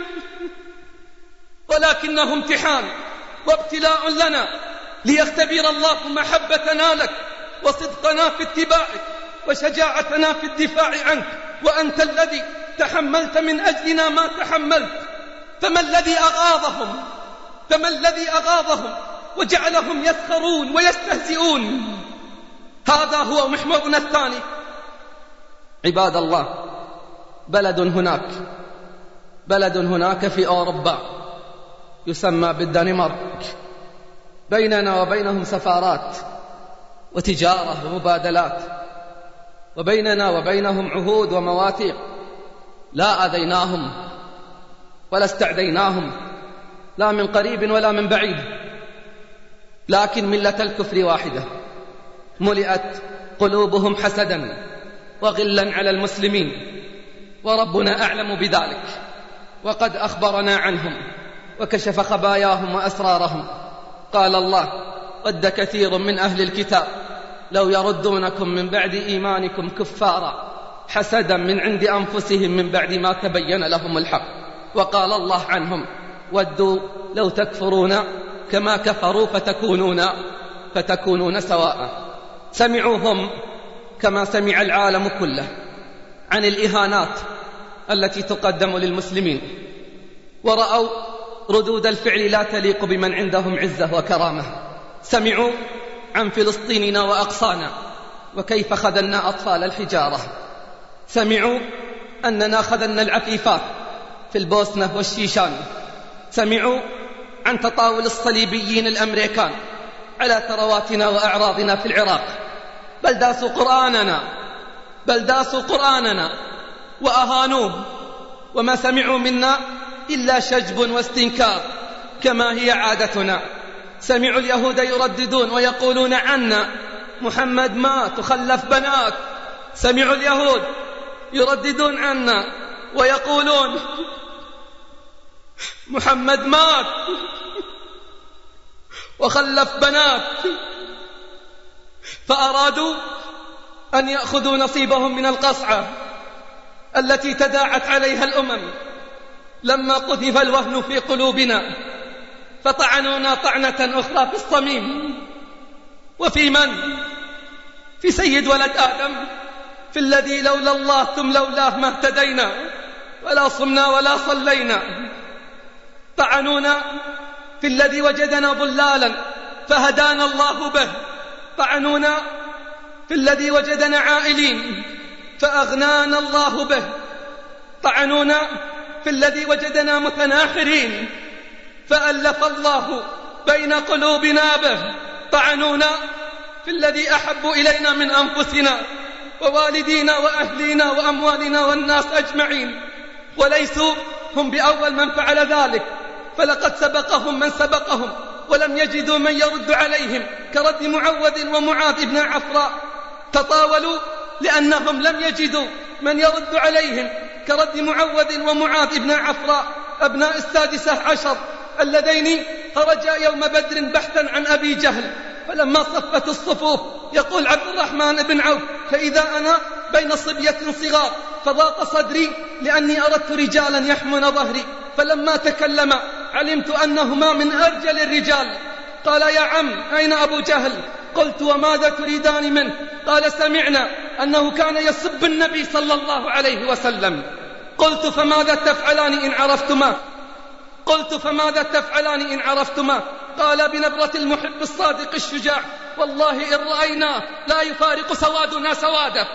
ولكنه امتحان وابتلاء لنا ليختبر الله محبتنا لك وصدقنا في اتباعك وشجاعتنا في الدفاع عنك. وأنت الذي تحملت من أجلنا ما تحملت. فما الذي أغاظهم فما الذي أغاظهم وجعلهم يسخرون ويستهزئون؟ هذا هو محورنا الثاني. عباد الله، بلد هناك بلد هناك في أوروبا يسمى بالدنمارك، بيننا وبينهم سفارات وتجارة ومبادلات، وبيننا وبينهم عهود ومواثيق. لا أذيناهم ولا استعديناهم لا من قريب ولا من بعيد، لكن ملة الكفر واحدة ملئت قلوبهم حسدا وغلا على المسلمين، وربنا أعلم بذلك وقد أخبرنا عنهم وكشف خباياهم وأسرارهم. قال الله: ود كثير من أهل الكتاب لو يردونكم من بعد إيمانكم كفارا حسدا من عند أنفسهم من بعد ما تبين لهم الحق. وقال الله عنهم: ودوا لو تكفرون كما كفروا فتكونون فتكونون سواء. سمعوا هم كما سمع العالم كله عن الإهانات التي تقدم للمسلمين، ورأوا ردود الفعل لا تليق بمن عندهم عزة وكرامة. سمعوا عن فلسطيننا وأقصانا وكيف خذلنا أطفال الحجارة. سمعوا أننا خذلنا العفيفات في البوسنة والشيشان. سمعوا عن تطاول الصليبيين الأمريكان على ثرواتنا وأعراضنا في العراق. بل داسوا قرآننا بل داسوا قرآننا وأهانوه، وما سمعوا منا إلا شجب واستنكار كما هي عادتنا. سمعوا اليهود يرددون ويقولون عنا: محمد مات وخلف بنات. سمعوا اليهود يرددون عنا ويقولون: محمد مات وخلف بنات. فأرادوا أن يأخذوا نصيبهم من القصعة التي تداعت عليها الأمم لما قذف الوهن في قلوبنا، فطعنونا طعنة أخرى في الصميم. وفي من؟ في سيد ولد آدم، في الذي لولا الله ثم لولاه ما اهتدينا ولا صمنا ولا صلينا. طعنونا في الذي وجدنا ضلالا فهدانا الله به. طعنونا في الذي وجدنا عائلين فأغنانا الله به. طعنونا في الذي وجدنا متناحرين فألف الله بين قلوبنا به. طعنونا في الذي أحب إلينا من أنفسنا ووالدينا وأهلينا وأموالنا والناس أجمعين، وليسوا هم بأول من فعل ذلك، فلقد سبقهم من سبقهم ولم يجدوا من يرد عليهم كرد معوذ ومعاذ بن عفراء. تطاولوا لأنهم لم يجدوا من يرد عليهم كرد معوذ ومعاذ بن عفراء أبناء السادسة عشر اللذين خرجا يوم بدر بحثا عن أبي جهل. فلما صفت الصفوف يقول عبد الرحمن بن عوف: فإذا أنا بين صبية صغار فضاق صدري لأني أردت رجالا يحمون ظهري. فلما تكلم علمت أنهما من أرجل الرجال. قال: يا عم أين أبو جهل؟ قلت: وماذا تريدان منه؟ قال: سمعنا أنه كان يسب النبي صلى الله عليه وسلم. قلت: فماذا تفعلان إن عرفتما؟ قلت فماذا تفعلان إن عرفتما؟ قال بنبرة المحب الصادق الشجاع: والله إن رأيناه لا يفارق سوادنا سواده،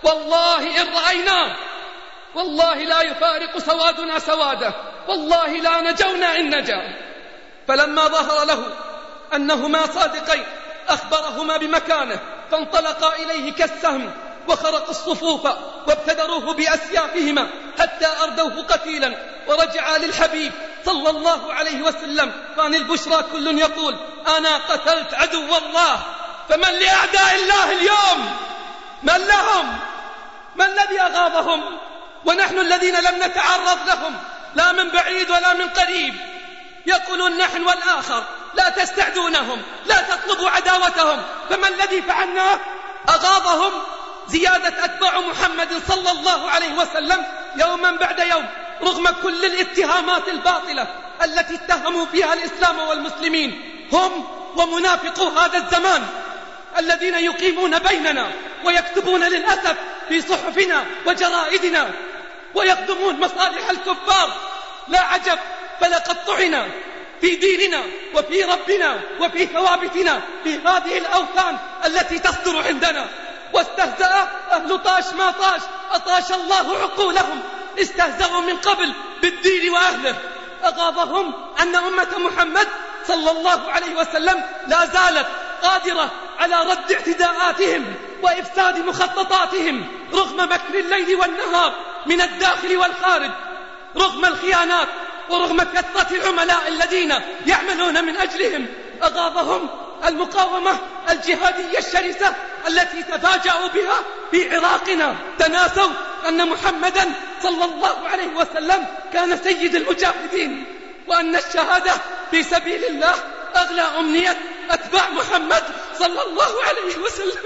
والله إن رأيناه والله لا يفارق سوادنا سواده، والله لا نجونا إن نجا. فلما ظهر له أنهما صادقين أخبرهما بمكانه، فانطلقا إليه كالسهم وخرقوا الصفوف وابتدروه بأسيافهما حتى أردوه قتيلا، ورجعا للحبيب صلى الله عليه وسلم. فان البشرى كل يقول: أنا قتلت عدو الله. فمن لأعداء الله اليوم؟ من لهم؟ ما الذي أغاظهم؟ ونحن الذين لم نتعرض لهم لا من بعيد ولا من قريب. يقولون نحن والآخر لا تستعدونهم، لا تطلبوا عداوتهم. فما الذي فعلناه؟ أغاظهم زيادة أتباع محمد صلى الله عليه وسلم يوما بعد يوم، رغم كل الاتهامات الباطلة التي اتهموا فيها الإسلام والمسلمين، هم ومنافقو هذا الزمان الذين يقيمون بيننا ويكتبون للأسف في صحفنا وجرائدنا ويخدمون مصالح الكفار. لا عجب، فلقد طعنا في ديننا وفي ربنا وفي ثوابتنا في هذه الأوثان التي تصدر عندنا. واستهزأ أهل طاش ما طاش أطاش الله عقولهم، استهزأوا من قبل بالدين وأهله. أغاظهم أن أمة محمد صلى الله عليه وسلم لا زالت قادرة على رد اعتداءاتهم وإفساد مخططاتهم رغم مكر الليل والنهار من الداخل والخارج، رغم الخيانات ورغم كثرة العملاء الذين يعملون من أجلهم. أغاظهم المقاومة الجهادية الشرسة التي تفاجأوا بها في عراقنا. تناسوا أن محمدا صلى الله عليه وسلم كان سيد المجاهدين، وأن الشهادة في سبيل الله أغلى أمنية أتباع محمد صلى الله عليه وسلم.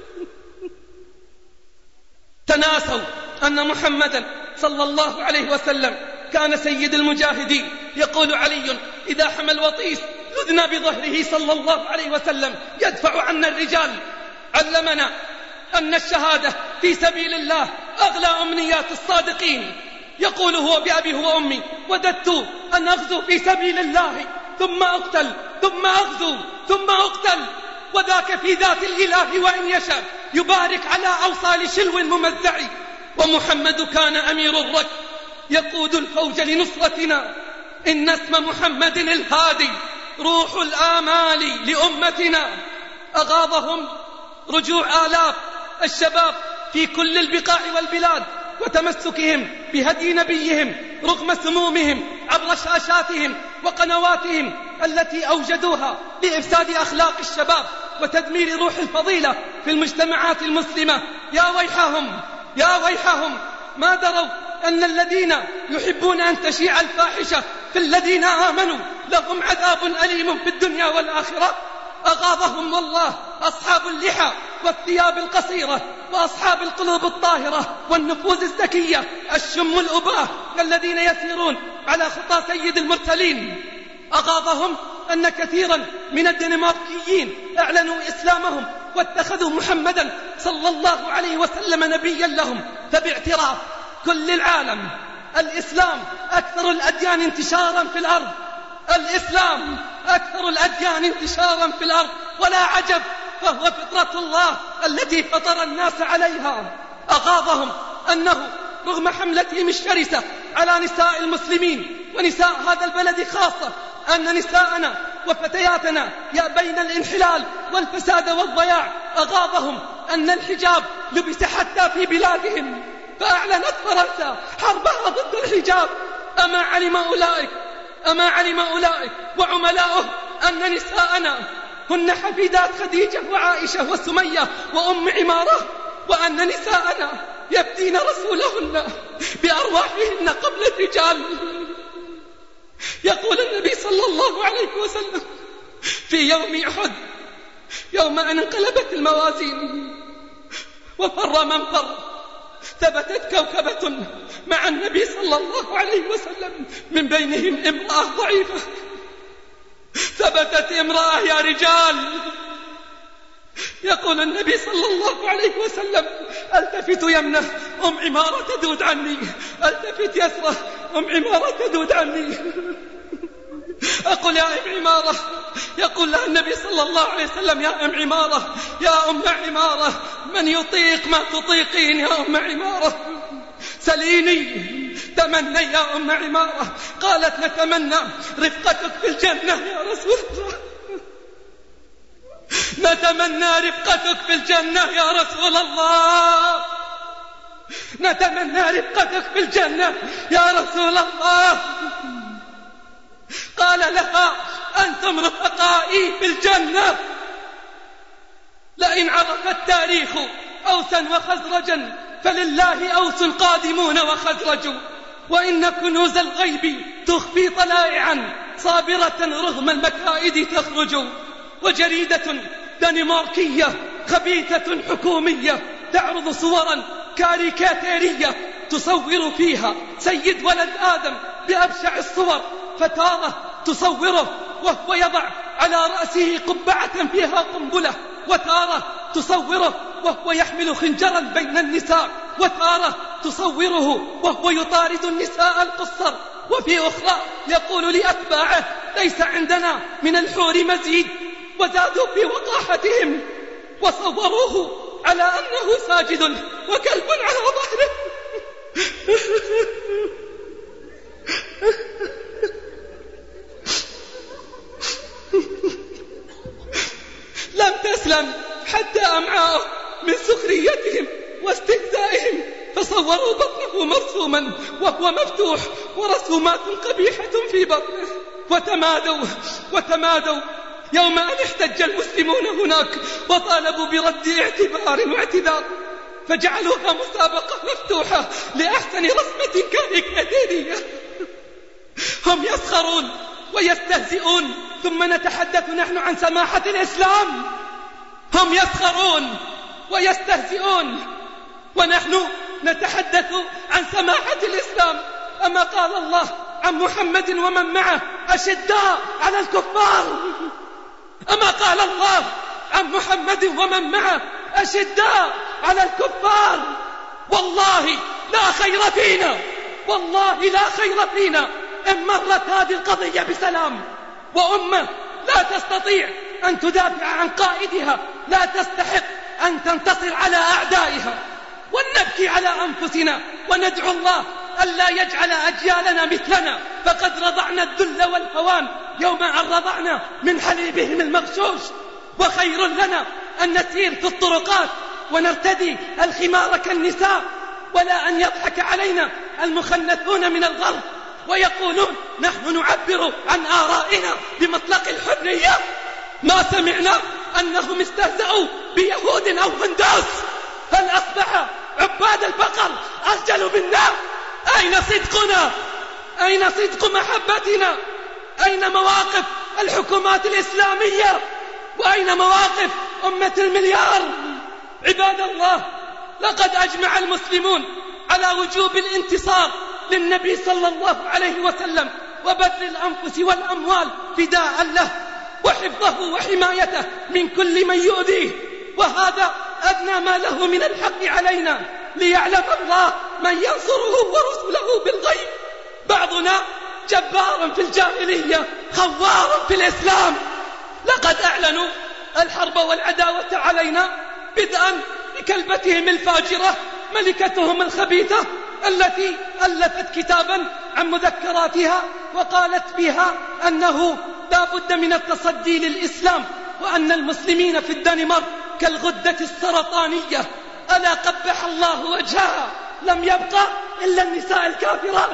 تناسوا أن محمدا صلى الله عليه وسلم كان سيد المجاهدين. يقول علي: إذا حمى الوطيس لذنا بظهره صلى الله عليه وسلم يدفع عنا الرجال. علمنا أن الشهادة في سبيل الله أغلى أمنيات الصادقين. يقول هو بأبي هو أمي: وددت أن أغزو في سبيل الله ثم أقتل ثم أغزو ثم أقتل، وذاك في ذات الإله وإن يشاء يبارك على أوصال شلو ممزع. ومحمد كان أمير الركب يقود الفوج لنصرتنا. إن اسم محمد الهادي روح الآمال لأمتنا. أغاظهم رجوع آلاف الشباب في كل البقاع والبلاد وتمسكهم بهدي نبيهم رغم سمومهم عبر شاشاتهم وقنواتهم التي أوجدوها لإفساد أخلاق الشباب وتدمير روح الفضيلة في المجتمعات المسلمة. يا ويحهم يا ويحهم، ما دروا أن الذين يحبون أن تشيع الفاحشة في الذين آمنوا لهم عذاب أليم في الدنيا والآخرة. أغاظهم والله أصحاب اللحى والثياب القصيرة وأصحاب القلوب الطاهرة والنفوذ الزكية الشم الأباه الذين يسيرون على خطى سيد المرسلين. أغاظهم أن كثيرا من الدنماركيين أعلنوا إسلامهم واتخذوا محمدا صلى الله عليه وسلم نبيا لهم. فباعتراف كل العالم الإسلام أكثر الأديان انتشارا في الأرض. الإسلام أكثر الأديان انتشارا في الأرض، ولا عجب، فهو فطرة الله التي فطر الناس عليها. أغاظهم أنه رغم حملتهم الشرسة على نساء المسلمين ونساء هذا البلد خاصة، أن نساءنا وفتياتنا يأبين الانحلال والفساد والضياع. أغاظهم أن الحجاب لبس حتى في بلادهم، فأعلنت فرنسا حربها ضد الحجاب. أما علم أولئك أما علم أولئك وعملاؤه أن نساءنا هن حفيدات خديجة وعائشة وسمية وأم عمارة، وأن نساءنا يبدين رسولهن بأرواحهن قبل الرجال. يقول النبي صلى الله عليه وسلم في يوم أحد، يوم أن انقلبت الموازين وفر من فر، ثبتت كوكبة مع النبي صلى الله عليه وسلم، من بينهم امرأة ضعيفة. ثبتت امرأة يا رجال. يقول النبي صلى الله عليه وسلم: التفت يمنه أم عمارة تدود عني، التفت يسره أم عمارة تدود عني. أقول يا أم عمارة، يقول لها النبي صلى الله عليه وسلم يا أم عمارة، يا أم عمارة، من يطيق ما تطيقين يا أم عمارة، سليني تمنى يا أم عمارة. قالت نتمنى رفقتك في الجنة يا رسول الله، نتمنى رفقتك في الجنة يا رسول الله، نتمنى رفقتك في الجنة يا رسول الله. قال لها أنتم رفقائي في الجنة. لئن عرف التاريخ أوسا وخزرجا فلله أوس قادمون وخزرج، وإن كنوز الغيب تخفي طلائعا صابرة رغم المكائد تخرج. وجريدة دنماركية خبيثة حكومية تعرض صورا كاريكاتيرية تصور فيها سيد ولد آدم بأبشع الصور، فتارة تصوره وهو يضع على رأسه قبعة فيها قنبلة، وتارة تصوره وهو يحمل خنجرا بين النساء، وتارة تصوره وهو يطارد النساء القصر، وفي أخرى يقول لأتباعه ليس عندنا من الحور مزيد، وزادوا في وقاحتهم وصوروه على أنه ساجد وكلب على ظهره. لم تسلم حتى أمعاءه من سخريتهم واستهزائهم، فصوروا بطنه مرسوما وهو مفتوح ورسومات قبيحة في بطنه. وتمادوا وتمادوا يوم أن احتج المسلمون هناك وطالبوا برد اعتبار واعتذار، فجعلوها مسابقة مفتوحة لأحسن رسمة كاريكاتيرية. هم يسخرون ويستهزئون ثم نتحدث نحن عن سماحة الإسلام. هم يسخرون ويستهزئون ونحن نتحدث عن سماحة الإسلام. أما قال الله عن محمد ومن معه أشداء على الكفار، أما قال الله عن محمد ومن معه أشداء على الكفار. والله لا خير فينا، والله لا خير فينا إن مرت هذه القضية بسلام. وأمة لا تستطيع أن تدافع عن قائدها لا تستحق أن تنتصر على أعدائها. ولنبكي على أنفسنا وندعو الله ألا يجعل أجيالنا مثلنا، فقد رضعنا الذل والهوان يوم أن رضعنا من حليبهم المغشوش. وخير لنا أن نسير في الطرقات ونرتدي الخمار كالنساء، ولا أن يضحك علينا المخنثون من الغرب ويقولون نحن نعبر عن آرائنا بمطلق الحرية. ما سمعنا أنهم استهزأوا بيهود أو هندوس. هل أصبح عباد البقر أخجل بالنار؟ أين صدقنا؟ أين صدق محبتنا؟ أين مواقف الحكومات الإسلامية؟ وأين مواقف أمة المليار؟ عباد الله، لقد أجمع المسلمون على وجوب الانتصار للنبي صلى الله عليه وسلم وبذل الأنفس والأموال فداء له، وحفظه وحمايته من كل من يؤذيه، وهذا أدنى ما له من الحق علينا، ليعلم الله من ينصره ورسله بالغيب. بعضنا جبار في الجاهلية خوار في الإسلام. لقد أعلنوا الحرب والعداوة علينا بدءا بكلبتهم الفاجرة ملكتهم الخبيثة التي ألفت كتابا عن مذكراتها وقالت فيها أنه لا بد من التصدي للإسلام، وأن المسلمين في الدنمارك كالغدة السرطانية. ألا قبح الله وجهها، لم يبقى إلا النساء الكافرات.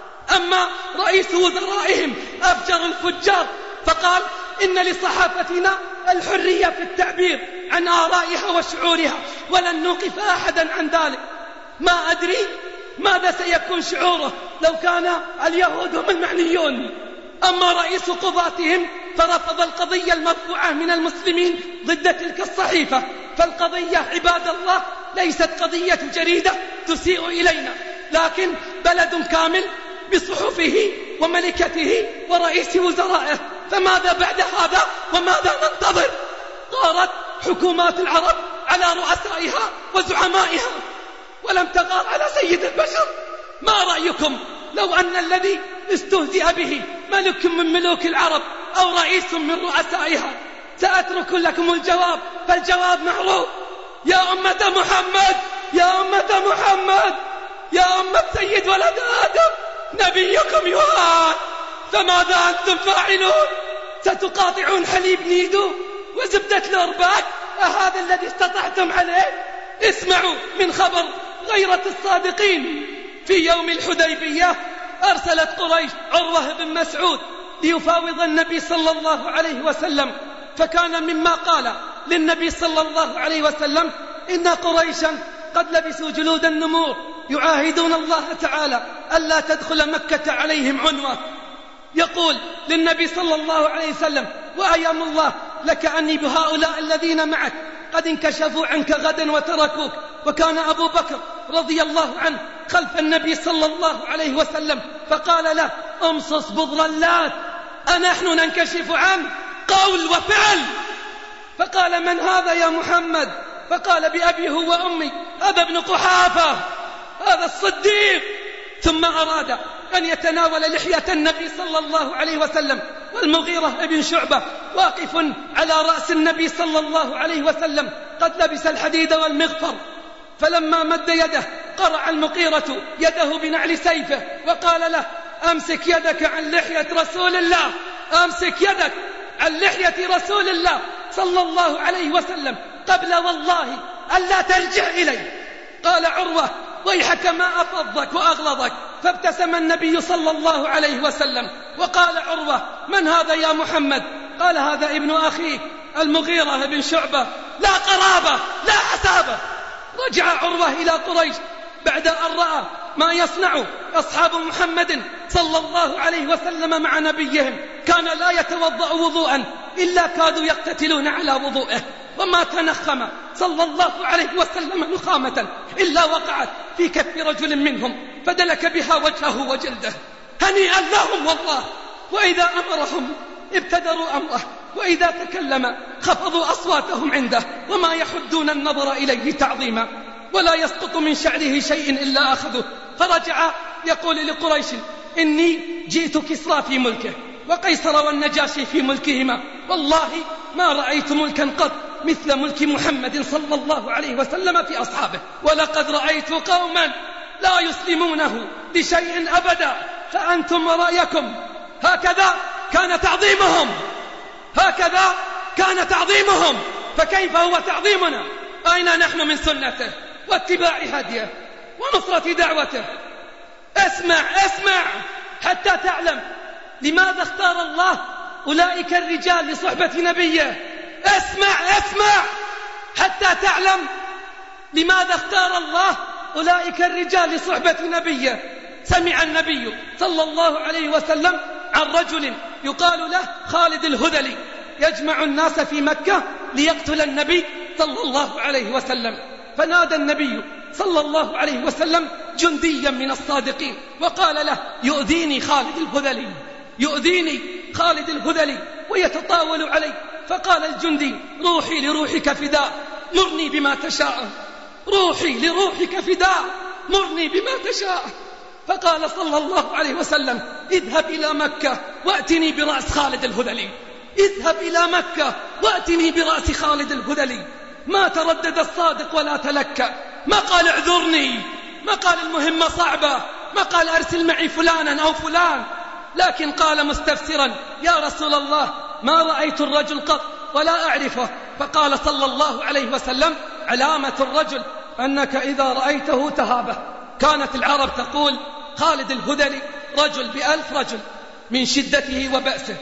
أما رئيس وزرائهم أفجر الفجار فقال إن لصحافتنا الحرية في التعبير عن آرائها وشعورها ولن نوقف أحدا عن ذلك. ما أدري ماذا سيكون شعوره لو كان اليهود هم المعنيون. أما رئيس قضاتهم فرفض القضية المرفوعة من المسلمين ضد تلك الصحيفة. فالقضية عباد الله ليست قضية جريدة تسيء إلينا، لكن بلد كامل بصحفه وملكته ورئيس وزرائه. فماذا بعد هذا وماذا ننتظر؟ غارت حكومات العرب على رؤسائها وزعمائها ولم تغار على سيد البشر. ما رأيكم لو أن الذي استهزئ به ملك من ملوك العرب أو رئيس من رؤسائها؟ سأترك لكم الجواب، فالجواب معروف. يا أمة محمد، يا أمة محمد، يا أمة سيد ولد آدم، نبيكم يهان، فماذا أنتم فاعلون؟ ستقاطعون حليب نيدو وزبدة الأرباك؟ أهذا الذي استطعتم عليه؟ اسمعوا من خبر غيرة الصادقين. في يوم الحديبية أرسلت قريش عروة بن مسعود ليفاوض النبي صلى الله عليه وسلم، فكان مما قال للنبي صلى الله عليه وسلم: إن قريشا قد لبسوا جلود النمور يعاهدون الله تعالى ألا تدخل مكة عليهم عنوة. يقول للنبي صلى الله عليه وسلم: وأيام الله لكأني بهؤلاء الذين معك قد انكشفوا عنك غدا وتركوك. وكان أبو بكر رضي الله عنه خلف النبي صلى الله عليه وسلم، فقال له: امصص بضر اللات، أنحن ننكشف عنه؟ قول وفعل. فقال: من هذا يا محمد؟ فقال: بأبي هو وأمي، هذا ابن قحافة، هذا الصديق. ثم أراد أن يتناول لحية النبي صلى الله عليه وسلم، والمغيرة بن شعبة واقف على رأس النبي صلى الله عليه وسلم قد لبس الحديد والمغفر. فلما مد يده قرع المغيرة يده بنعل سيفه وقال له: أمسك يدك عن لحية رسول الله، أمسك يدك عن لحية رسول الله صلى الله عليه وسلم قبل والله ألا ترجع إلي. قال عروة: ويحك ما أفضك وأغلظك. فابتسم النبي صلى الله عليه وسلم وقال عروة: من هذا يا محمد؟ قال: هذا ابن أخيك المغيرة بن شعبة، لا قرابة لا حسابة. رجع عروة إلى قريش بعد أن رأى ما يصنع أصحاب محمد صلى الله عليه وسلم مع نبيهم. كان لا يتوضأ وضوءا إلا كادوا يقتتلون على وضوءه، وما تنخم صلى الله عليه وسلم نخامة إلا وقعت في كف رجل منهم فدلك بها وجهه وجلده. هنيئا لهم والله. وإذا أمرهم ابتدروا أمره، وإذا تكلم خفضوا أصواتهم عنده، وما يحدون النظر إليه تعظيما، ولا يسقط من شعره شيء إلا أخذه. فرجع يقول لقريش: إني جئت كسرى في ملكه وقيصر والنجاشي في ملكهما، والله ما رأيت ملكا قط مثل ملك محمد صلى الله عليه وسلم في أصحابه، ولقد رأيت قوما لا يسلمونه لشيء أبدا، فأنتم ورأيكم. هكذا كان تعظيمهم، هكذا كان تعظيمهم، فكيف هو تعظيمنا؟ أين نحن من سنته واتباع هديه ونصرة دعوته؟ اسمع اسمع حتى تعلم لماذا اختار الله أولئك الرجال لصحبة نبيه. اسمع اسمع حتى تعلم لماذا اختار الله أولئك الرجال لصحبة نبيه. سمع النبي صلى الله عليه وسلم عن رجل يقال له خالد الهذلي يجمع الناس في مكة ليقتل النبي صلى الله عليه وسلم، فنادى النبي صلى الله عليه وسلم جنديا من الصادقين وقال له: يؤذيني خالد الهذلي، يؤذيني خالد الهذلي ويتطاول علي. فقال الجندي: روحي لروحك فداء، مرني بما تشاء، روحي لروحك فداء، مرني بما تشاء. فقال صلى الله عليه وسلم: اذهب إلى مكة وأتني برأس خالد الهذلي، اذهب إلى مكة وأتني برأس خالد الهذلي. ما تردد الصادق ولا تلكأ، ما قال اعذرني، ما قال المهمة صعبة، ما قال أرسل معي فلانا أو فلان، لكن قال مستفسرا: يا رسول الله ما رأيت الرجل قط ولا أعرفه. فقال صلى الله عليه وسلم: علامة الرجل أنك إذا رأيته تهابه. كانت العرب تقول: خالد الهذلي رجل بألف رجل من شدته وبأسه،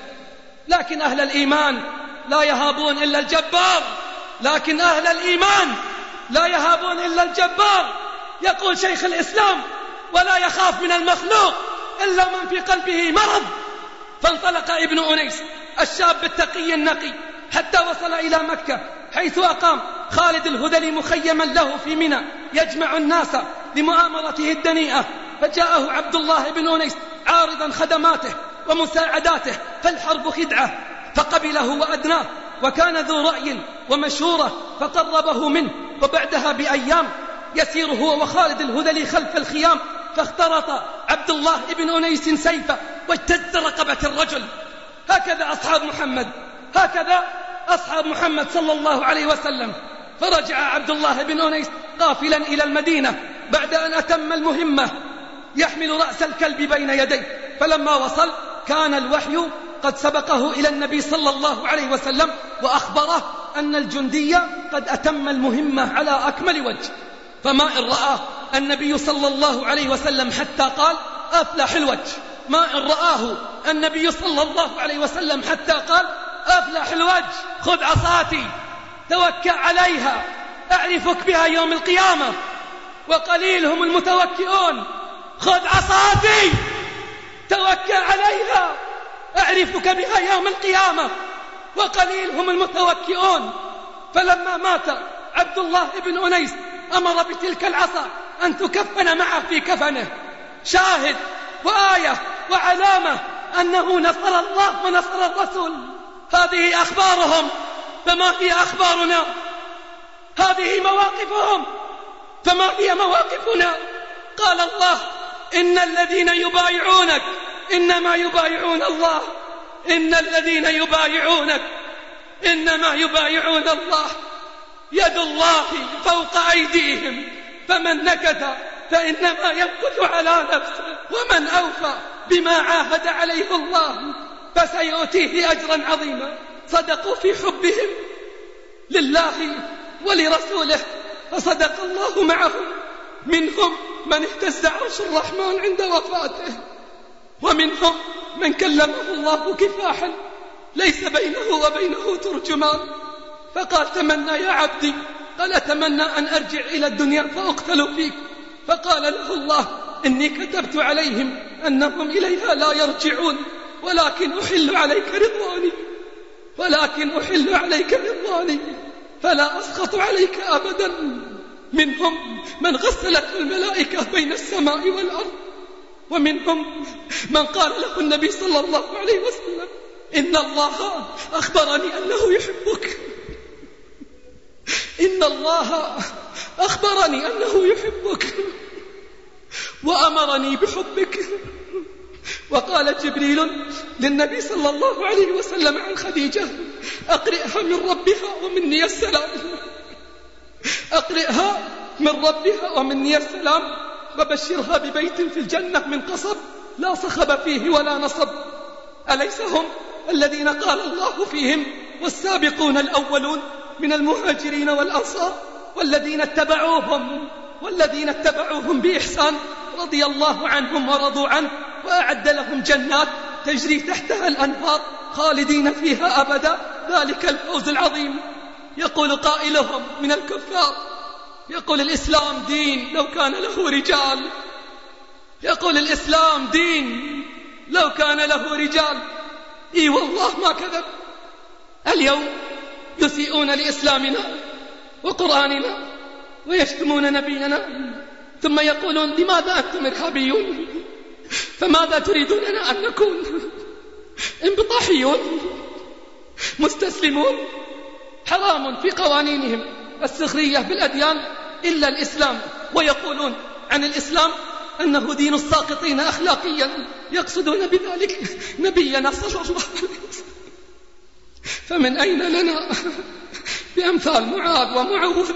لكن أهل الإيمان لا يهابون إلا الجبار، لكن أهل الإيمان لا يهابون إلا الجبار. يقول شيخ الإسلام: ولا يخاف من المخلوق إلا من في قلبه مرض. فانطلق ابن أنيس الشاب التقي النقي حتى وصل إلى مكة، حيث أقام خالد الهذلي مخيما له في منى يجمع الناس لمؤامرته الدنيئة. فجاءه عبد الله بن أنيس عارضا خدماته ومساعداته، فالحرب خدعة، فقبله وأدناه، وكان ذو رأي ومشورة فقربه منه. وبعدها بأيام يسير هو وخالد الهذلي خلف الخيام، فاخترط عبد الله بن أنيس سيفه واجتز رقبة الرجل. هكذا أصحاب محمد، هكذا أصحاب محمد صلى الله عليه وسلم. فرجع عبد الله بن أنيس قافلا إلى المدينة بعد أن أتم المهمة يحمل رأس الكلب بين يديه. فلما وصل كان الوحي قد سبقه إلى النبي صلى الله عليه وسلم وأخبره أن الجندي قد أتم المهمة على أكمل وجه. فما إن رآه النبي صلى الله عليه وسلم حتى قال أفلح الوجه، ما إن رآه النبي صلى الله عليه وسلم حتى قال أفلح الوجه، خذ عصاتي توكأ عليها أعرفك بها يوم القيامة، وقليل هم المتوكئون، خذ عصاتي توكأ عليها أعرفك بها يوم القيامة، وقليل هم المتوكئون. فلما مات عبد الله بن أنيس أمر بتلك العصا أن تكفن معه في كفنه، شاهد وآية وعلامة أنه نصر الله ونصر الرسول. هذه أخبارهم، فما هي أخبارنا؟ هذه مواقفهم، فما هي مواقفنا؟ قال الله إن الذين يبايعونك إنما يبايعون الله، إن الذين يبايعونك إنما يبايعون الله، يد الله فوق أيديهم، فمن نكث فإنما ينكث على نفسه، ومن أوفى بما عاهد عليه الله فسيؤتيه أجرا عظيما. صدقوا في حبهم لله ولرسوله فصدق الله معهم. منهم من اهتز عرش الرحمن عند وفاته، ومنهم من كلمه الله كفاحا ليس بينه وبينه ترجمان، فقال تمنى يا عبدي، قال أتمنى أن أرجع إلى الدنيا فأقتل فيك، فقال له الله إني كتبت عليهم أنهم إليها لا يرجعون، ولكن أحل عليك رضواني، ولكن أحل عليك رضواني فلا أسخط عليك أبدا. منهم من غسلت الملائكة بين السماء والأرض، ومنهم من قال له النبي صلى الله عليه وسلم إن الله أخبرني أنه يحبك، إن الله أخبرني أنه يحبك وأمرني بحبك. وقال جبريل للنبي صلى الله عليه وسلم عن خديجة أقرئها من ربها ومني السلام، أقرئها من ربها ومني السلام، وبشرها ببيت في الجنة من قصب لا صخب فيه ولا نصب. أليس هم الذين قال الله فيهم والسابقون الأولون من المهاجرين والأنصار والذين اتبعوهم والذين اتبعوهم بإحسان رضي الله عنهم ورضوا عنه وأعد لهم جنات تجري تحتها الأنهار خالدين فيها أبدا، ذلك الفوز العظيم. يقول قائلهم من الكفار، يقول الإسلام دين لو كان له رجال، يقول الإسلام دين لو كان له رجال. إي والله ما كذب. اليوم يسيئون لإسلامنا وقرآننا ويشتمون نبينا، ثم يقولون لماذا أنتم إرهابيون؟ فماذا تريدوننا أن نكون؟ انبطاحيون مستسلمون. حرام في قوانينهم السخرية بالأديان إلا الإسلام، ويقولون عن الإسلام أنه دين الساقطين أخلاقيا، يقصدون بذلك نبينا صلى الله عليه وسلم. فمن أين لنا بأمثال معاذ ومعوذ؟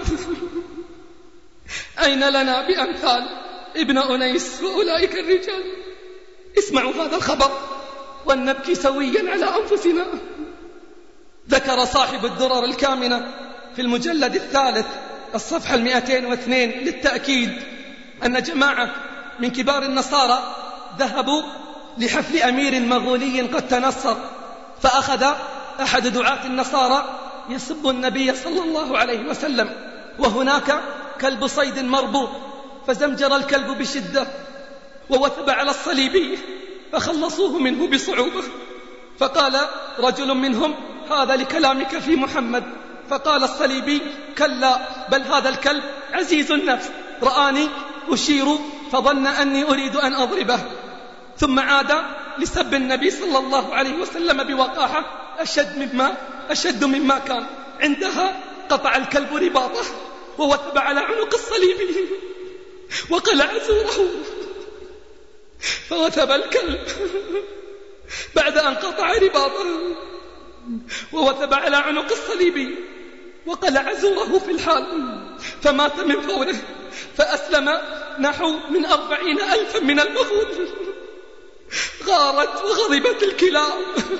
أين لنا بأمثال ابن أنيس وأولئك الرجال؟ اسمعوا هذا الخبر ولنبكي سويا على أنفسنا. ذكر صاحب الدرر الكامنة في المجلد الثالث الصفحة المئتين واثنين للتأكيد أن جماعة من كبار النصارى ذهبوا لحفل أمير مغولي قد تنصر، فأخذ أحد دعاة النصارى يسب النبي صلى الله عليه وسلم، وهناك كلب صيد مربوط، فزمجر الكلب بشدة ووثب على الصليبي فخلصوه منه بصعوبة. فقال رجل منهم هذا لكلامك في محمد، فقال الصليبي كلا، بل هذا الكلب عزيز النفس، رآني أشير فظن أني أريد أن أضربه، ثم عاد لسب النبي صلى الله عليه وسلم بوقاحة أشد مما, أشد مما كان. عندها قطع الكلب رباطه ووثب على عنق الصليبي وقلع زوره، فوثب الكلب بعد أن قطع رباطه ووثب على عنق الصليبي وقلع زوره في الحال، فمات من فوره، فأسلم نحو من أربعين ألفا من الوفود. غارت وغضبت الكلاب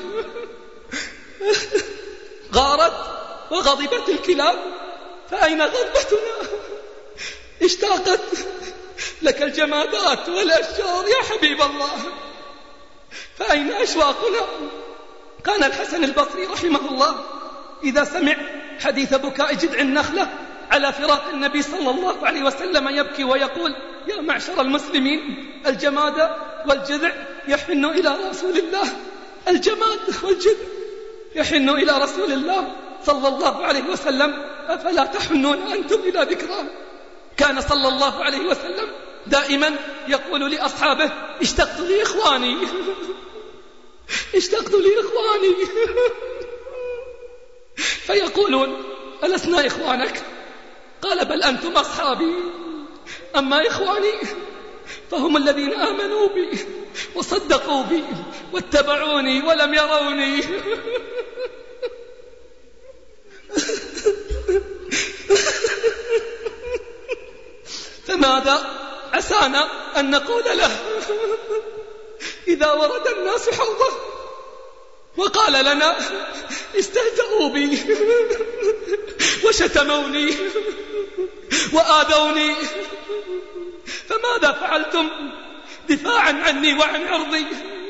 غارت وغضبت الكلاب فأين غضبتنا؟ اشتاقت لك الجمادات والأشجار يا حبيب الله، فأين أشواقنا؟ كان الحسن البصري رحمه الله إذا سمع حديث بكاء جذع النخلة على فراق النبي صلى الله عليه وسلم يبكي ويقول: يا معشر المسلمين، الجماد والجذع يحن إلى رسول الله، الجماد والجذع يحن إلى رسول الله صلى الله عليه وسلم، أفلا تحنون أنتم إلى ذكراه؟ كان صلى الله عليه وسلم دائما يقول لأصحابه: اشتقت لي إخواني اشتقت لي إخواني فيقولون: ألسنا إخوانك؟ قال: بل أنتم أصحابي، أما إخواني فهم الذين آمنوا بي وصدقوا بي واتبعوني ولم يروني. فماذا عسانا أن نقول له إذا ورد الناس حوضه وقال لنا: استهزأوا بي وشتموني وآذوني، فماذا فعلتم دفاعا عني وعن عرضي؟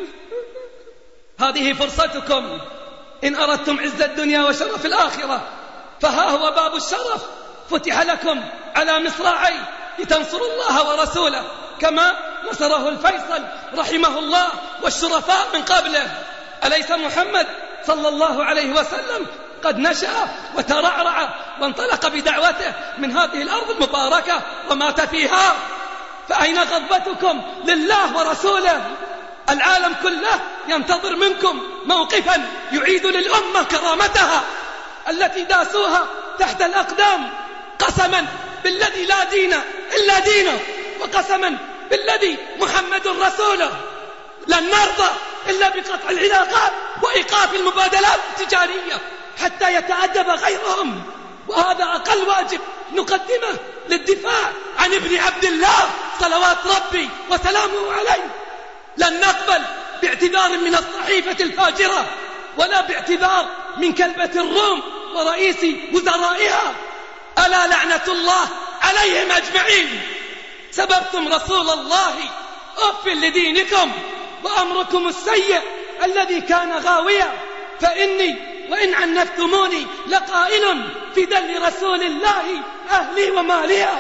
هذه فرصتكم إن أردتم عز الدنيا وشرف الآخرة، فها هو باب الشرف فتح لكم على مصراعي لتنصروا الله ورسوله كما نصره الفيصل رحمه الله والشرفاء من قبله. أليس محمد صلى الله عليه وسلم قد نشأ وترعرع وانطلق بدعوته من هذه الأرض المباركة ومات فيها؟ فأين غضبتكم لله ورسوله؟ العالم كله ينتظر منكم موقفا يعيد للأمة كرامتها التي داسوها تحت الأقدام، قسما بالذي لا دين إلا دينه، وقسما بالذي محمد رسوله، لن نرضى إلا بقطع العلاقات وإيقاف المبادلات التجارية حتى يتأدب غيرهم، وهذا أقل واجب نقدمه للدفاع عن ابن عبد الله صلوات ربي وسلامه عليه. لن نقبل باعتذار من الصحيفة الفاجرة ولا باعتذار من كلبة الروم ورئيس وزرائها، ألا لعنة الله عليهم أجمعين. سببتم رسول الله، أف لدينكم وأمركم السيء الذي كان غاويا، فإني وإن عنفتموني لقائل في دل رسول الله أهلي وماليا.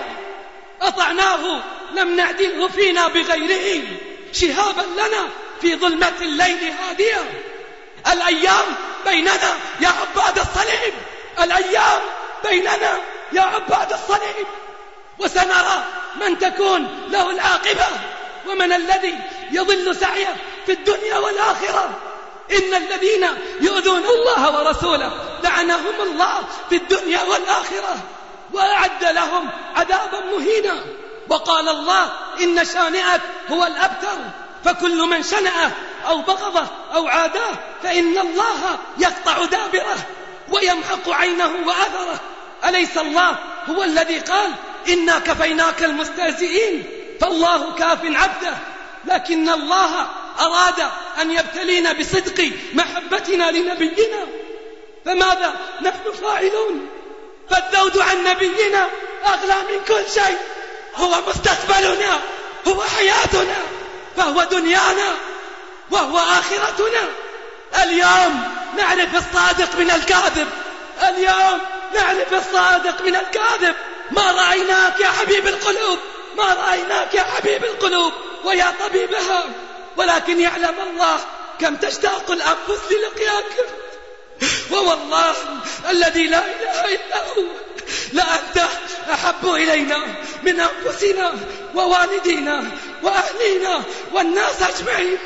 أطعناه لم نعدله فينا بغيره، شهابا لنا في ظلمة الليل هاديا. الأيام بيننا يا عباد الصليب، الأيام بيننا يا عباد الصليب، وسنرى من تكون له العاقبة ومن الذي يضل سعيه في الدنيا والآخرة. إن الذين يؤذون الله ورسوله لعنهم الله في الدنيا والآخرة وأعد لهم عذابا مهينا. وقال الله: إن شانئك هو الأبتر، فكل من شنأه أو بغضه أو عاداه فإن الله يقطع دابره ويمحق عينه وأثره. أليس الله هو الذي قال: إنا كفيناك المستهزئين؟ فالله كاف عبده، لكن الله أراد أن يبتلينا بصدق محبتنا لنبينا، فماذا نحن فاعلون؟ فالذود عن نبينا أغلى من كل شيء، هو مستقبلنا، هو حياتنا، فهو دنيانا وهو آخرتنا. اليوم نعرف الصادق من الكاذب، اليوم نعرف الصادق من الكاذب. ما رأيناك يا حبيب القلوب، ما رأيناك يا حبيب القلوب ويا طبيبها، ولكن يعلم الله كم تشتاق الأنفس للقياك. ووالله الذي لا إله إلا هو لأنت أحب إلينا من أنفسنا ووالدينا وأهلينا والناس أجمعين.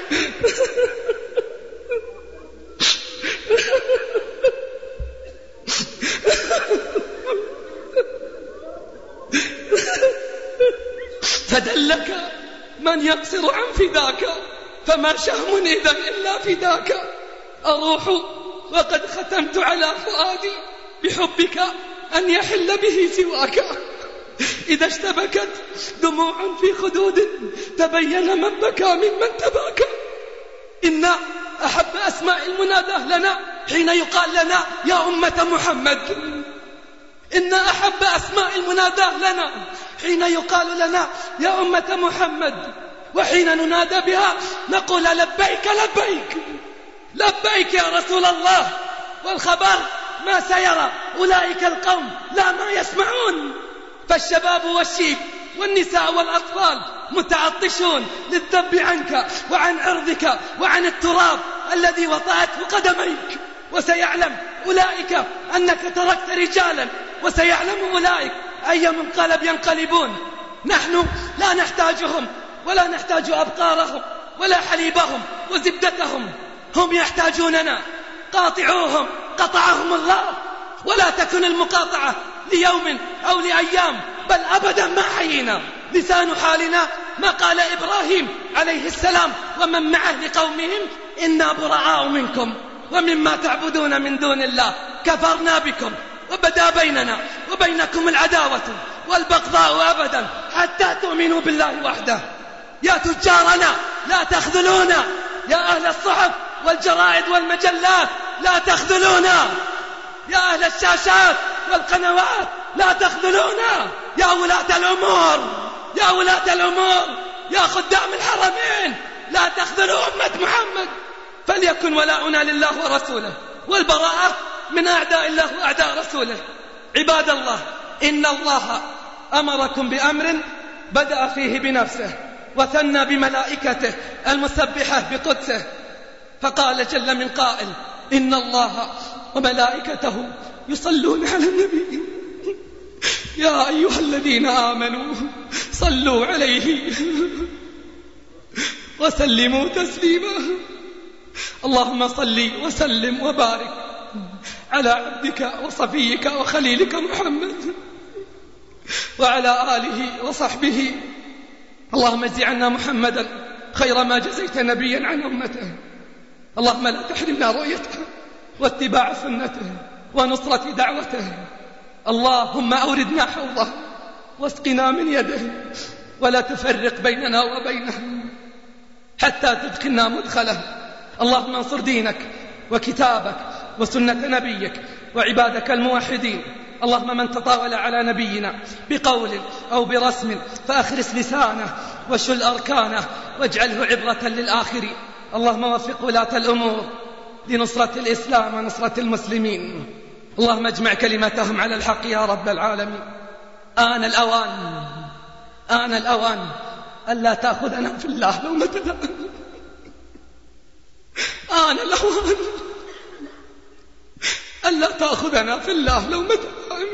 فدلك من يقصر عن فداك فما شهم إذا إلا فداك. أروح وقد ختمت على فؤادي بحبك أن يحل به سواك. إذا اشتبكت دموع في خدود تبين من بكى ممن تباكى. إن أحب أسماء المناداه لنا حين يقال لنا يا أمة محمد. إن أحب أسماء المناداه لنا حين يقال لنا يا أمة محمد، وحين ننادى بها نقول لبيك لبيك لبيك يا رسول الله. والخبر ما سيرى أولئك القوم لا ما يسمعون. فالشباب والشيب والنساء والأطفال متعطشون للذب عنك وعن عرضك وعن التراب الذي وطأته قدميك. وسيعلم أولئك أنك تركت رجالا، وسيعلم أولئك أي منقلب ينقلبون. نحن لا نحتاجهم ولا نحتاج أبقارهم ولا حليبهم وزبدتهم، هم يحتاجوننا. قاطعوهم قطعهم الله. ولا تكن المقاطعة ليوم أو لأيام، بل أبدا ما حيينا. لسان حالنا ما قال إبراهيم عليه السلام ومن معه لقومهم إنا براء منكم ومما تعبدون من دون الله كفرنا بكم وبدا بيننا وبينكم العداوة والبغضاء أبدا حتى تؤمنوا بالله وحده. يا تجارنا لا تخذلونا، يا أهل الصحف والجرائد والمجلات لا تخذلونا، يا أهل الشاشات والقنوات لا تخذلونا، يا ولاة الأمور يا ولاة الأمور يا خدام الحرمين لا تخذلوا أمة محمد. فليكن ولاؤنا لله ورسوله والبراءة من أعداء الله وأعداء رسوله. عباد الله، إن الله أمركم بأمر بدأ فيه بنفسه وثنى بملائكته المسبحة بقدسه، فقال جل من قائل إن الله وملائكته يصلون على النبي يا أيها الذين آمنوا صلوا عليه وسلموا تسليما. اللهم صل وسلم وبارك على عبدك وصفيك وخليلك محمد وعلى آله وصحبه. اللهم اجز عنا محمدا خير ما جزيت نبيا عن أمته. اللهم لا تحرمنا رؤيته واتباع سنته ونصرة دعوته. اللهم أوردنا حوضه واسقنا من يده ولا تفرق بيننا وبينه حتى تدخلنا مدخله. اللهم انصر دينك وكتابك وسنة نبيك وعبادك الموحدين. اللهم من تطاول على نبينا بقول أو برسم فأخرس لسانه وشل أركانه واجعله عبرة للآخرين. اللهم وفق ولاة الأمور لنصرة الإسلام ونصرة المسلمين. اللهم اجمع كلمتهم على الحق يا رب العالمين. آن الأوان آن الأوان ألا تأخذنا في الله لومة لائم. آن الأوان ألا تأخذنا في الله لومة لائم.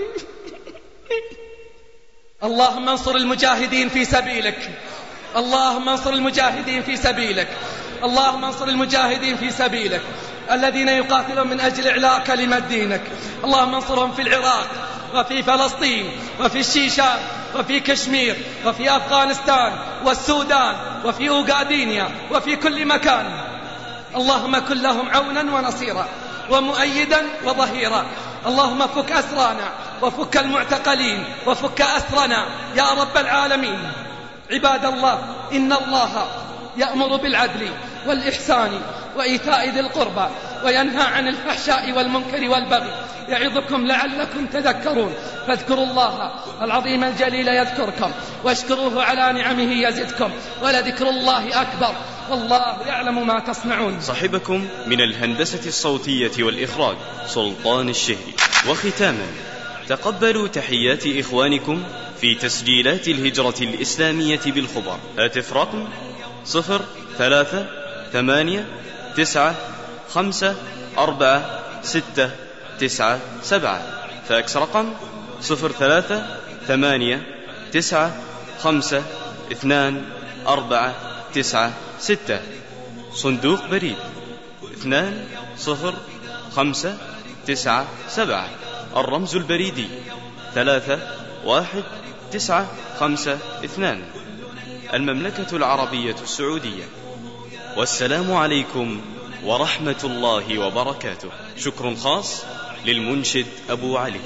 اللهم انصر المجاهدين في سبيلك. اللهم انصر المجاهدين في سبيلك. اللهم انصر المجاهدين في سبيلك الذين يقاتلون من أجل إعلاء كلمة دينك. اللهم انصرهم في العراق وفي فلسطين وفي الشيشان وفي كشمير وفي أفغانستان والسودان وفي أوغادينيا وفي كل مكان. اللهم كن لهم عونا ونصيرا ومؤيدا وظهيرا. اللهم فك أسرانا وفك المعتقلين وفك أسرنا يا رب العالمين. عباد الله، إن الله يأمر بالعدل والإحسان وإيتاء ذي القربى وينهى عن الفحشاء والمنكر والبغي يعظكم لعلكم تذكرون. فاذكروا الله العظيم الجليل يذكركم واشكروه على نعمه يزدكم ولذكر الله أكبر والله يعلم ما تصنعون. صاحبكم من الهندسة الصوتية والإخراج سلطان الشهري. وختاما تقبلوا تحيات إخوانكم في تسجيلات الهجرة الإسلامية بالخبر. هاتف رقم صفر ثلاثة ثمانية تسعة خمسة أربعة ستة تسعة سبعة. فاكس رقم صفر ثلاثة ثمانية تسعة خمسة اثنان أربعة تسعة ستة. صندوق بريد اثنان صفر خمسة تسعة سبعة. الرمز البريدي ثلاثة واحد تسعة خمسة اثنان. المملكة العربية السعودية. والسلام عليكم ورحمة الله وبركاته. شكر خاص للمنشد أبو علي.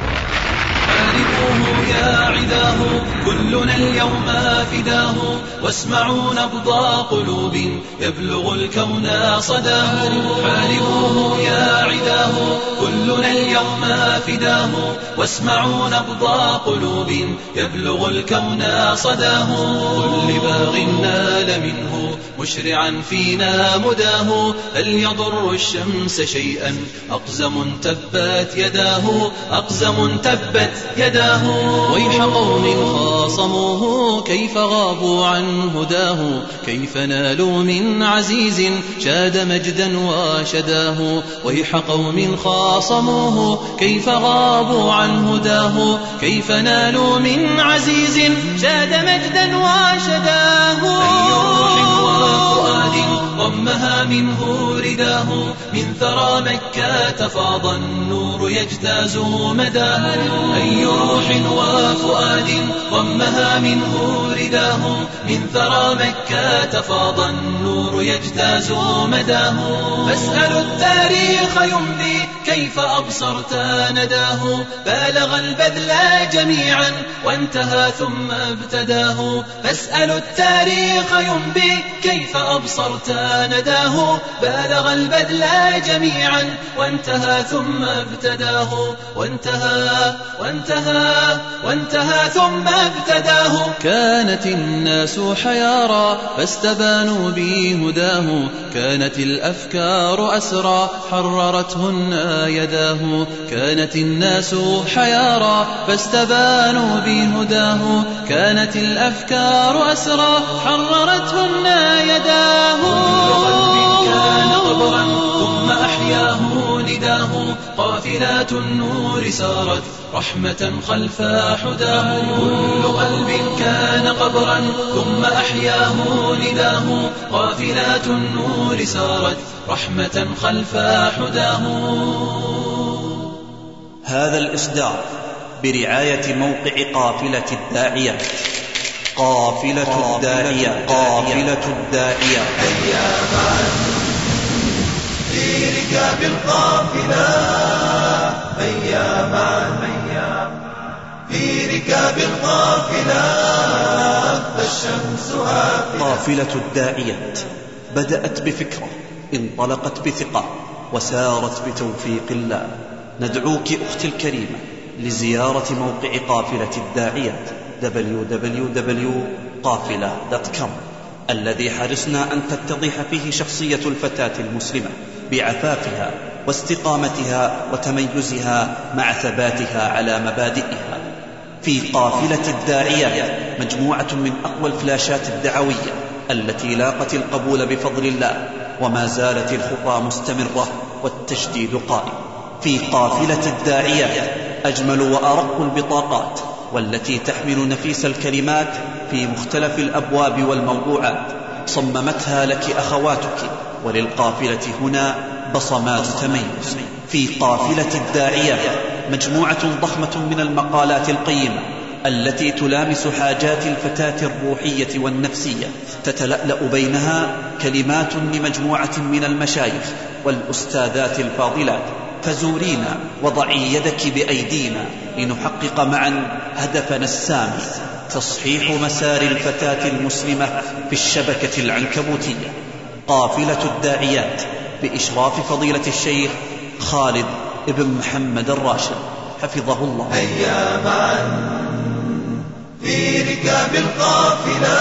حاربوه يا عداه كلنا اليوم فداه، واسمعوا نبض قلوب يبلغ الكون صداه. حاربوه يا عداه كلنا اليوم فداه، واسمعوا نبض قلوب يبلغ الكون صداه. كل باغ نال منه مشرعا فينا مداه، هل يضر الشمس شيئا أقزم تبت يداه، أقزم تبت يداه. ويح قوم خاصموه كيف غابوا عن هداه، كيف نالوا من عزيز شاد مجدا وشداه. ويح قوم خاصموه كيف غابوا عن هداه، كيف نالوا من عزيز شاد مجدا وشداه. أي روح وفؤاد ضمها منه رداه، من ثرى مكة فاض النور يجتاز مداه. أي روح وفؤاد ضمها منه رداه، من ثرى مكة فاض النور يجتاز مداه. فاسألوا التاريخ يمضي كيف أبصرت نداه، بالغ البذل جميعا وانتهى ثم ابتداه. فاسألوا التاريخ يمضي كيف أبصرت نداه، بالغ البذل جميعا وانتهى ثم ابتداه. وانتهى وانتهى وانتهى ثم ابتداه. كانت الناس حيارى فاستبانوا بهداه، كانت الأفكار أسرى حررتهن يداه. كانت الناس حيارى فاستبانوا بهداه، كانت الأفكار أسرى حررتهن يداه. كل قلب كان قبرا ثم أحياه نداه، قافلات النور سارت رحمة خلف حداه. كل قلب كان قبرا ثم أحياه نداه، قافلات النور سارت رحمة خلف حداه. هذا الإصدار برعاية موقع قافلة الداعيات. قافلة الداعيات قافلة الداعيات هيا معا في ركاب القافلة، هيا معا في ركاب القافلة، فالشمس هافلة. قافلة الداعيات بدأت بفكرة، انطلقت بثقة، وسارت بتوفيق الله. ندعوك أختي الكريمة لزيارة موقع قافلة الداعيات دبليو دبليو دبليو دوت قافلة دوت كوم، الذي حرصنا أن تتضح فيه شخصية الفتاة المسلمة بعفافها واستقامتها وتميزها مع ثباتها على مبادئها. في قافلة الداعيات مجموعة من أقوى الفلاشات الدعوية التي لاقت القبول بفضل الله، وما زالت الخطى مستمرة والتجديد قائم. في قافلة الداعيات أجمل وأرق البطاقات، والتي تحمل نفيس الكلمات في مختلف الأبواب والموضوعات، صممتها لك أخواتك، وللقافلة هنا بصمات تميز. في قافلة الداعيات مجموعة ضخمة من المقالات القيمة التي تلامس حاجات الفتاة الروحية والنفسية، تتلألأ بينها كلمات لمجموعة من المشايخ والأستاذات الفاضلات. فزورينا وضعي يدك بأيدينا لنحقق معا هدفنا السامي، تصحيح مسار الفتاة المسلمة في الشبكة العنكبوتية. قافلة الداعيات بإشراف فضيلة الشيخ خالد ابن محمد الراشد حفظه الله. هيا معا في ركاب القافلة،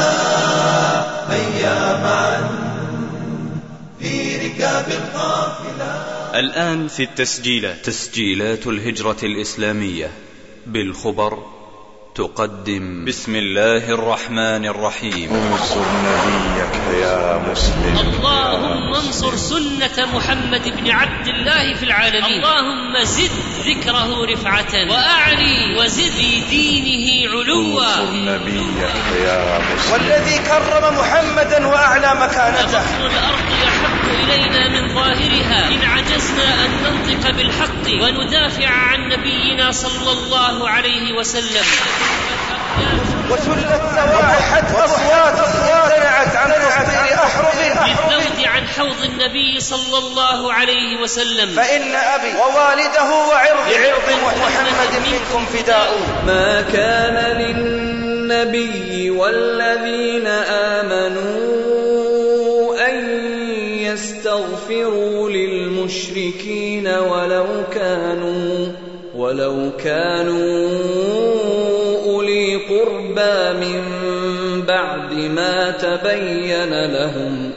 هيا معا في ركاب القافلة. الآن في التسجيلات. تسجيلات الهجرة الإسلامية بالخبر تقدم بسم الله الرحمن الرحيم. انصر نبيك يا مسلم. اللهم انصر سنة محمد بن عبد الله في العالمين. اللهم زد ذكره رفعة وأعلي وزد في دينه علوا. انصر نبيك يا مسلم. والذي كرم محمدا وأعلى مكانته. بطن الأرض أحب إلينا من ظاهرها، إن عجزنا أن ننطق بالحق وندافع عن نبينا صلى الله عليه وسلم. وشلت سواحت أصوات امتنعت عن تسطير أحرف بالذود عن حوض النبي صلى الله عليه وسلم. فإن أبي ووالده وعرضي لعرض محمد منكم فداء. ما كان للنبي والذين آمنوا أن يستغفروا للمشركين ولو كانوا ولو كانوا أولي قربى من بعد ما تبين لهم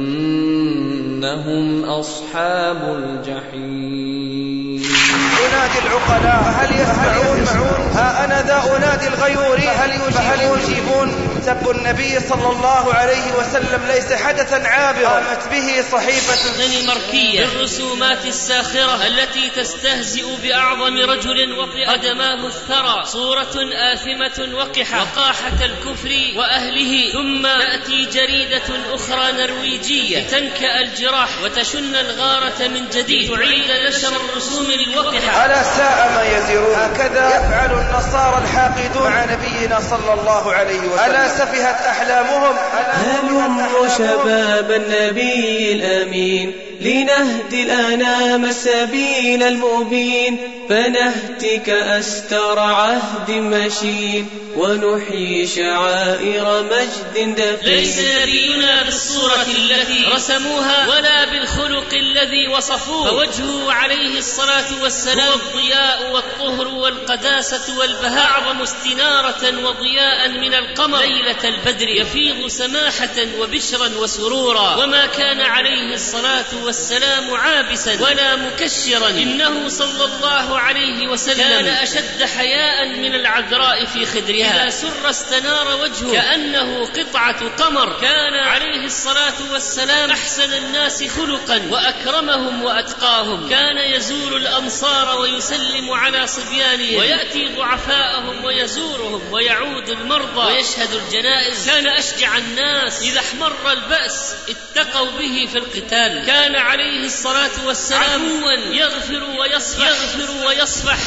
أنهم أصحاب الجحيم. أنادي العقلاء هل يسمعون؟ ها أنا ذا أنادي الغيور هل يجيبون؟ سب النبي صلى الله عليه وسلم ليس حدثا عابرا قامت به صحيفة دنماركية بالرسومات الساخرة التي تستهزئ بأعظم رجل وطئ قدماه الثرى، صورة آثمة وقحة وقاحة الكفر وأهله. ثم تأتي جريدة أخرى نرويجية تنكأ الجراح وتشن الغارة من جديد، تعيد نشر الرسوم الوقحة. ألا ساء ما يزرون. هكذا يفعل النصارى الحاقدون مع نبينا صلى الله عليه وسلم. ألا سفهت أحلامهم. هلم شباب النبي الأمين لنهدي الأنام السبيل المبين، فنهتك أستر عهد مشين ونحيي شعائر مجد دفين. ليس نبينا بالصورة التي رسموها ولا بالخلق الذي وصفوه، فوجهه عليه الصلاة والسلام الضياء والطهر والقداسة والبهاء، أعظم استنارة وضياء من القمر ليلة البدر، يفيض سماحة وبشرا وسرورا. وما كان عليه الصلاة والسلام عابسا ولا مكشرا، إنه صلى الله عليه وسلم كان أشد حياء من العذراء في خدرها، إذا سر استنار وجهه كأنه قطعة قمر. كان عليه الصلاة والسلام أحسن الناس خلقا وأكرمهم وأتقاهم، كان يزور الأمصار ويسلم على صبيانهم ويأتي ضعفاءهم ويزورهم ويعود المرضى ويشهد الجنائز. كان أشجع الناس، إذا احمر البأس اتقوا به في القتال. كان عليه الصلاة والسلام عفوا يغفر ويصفح يغفر ويصفح.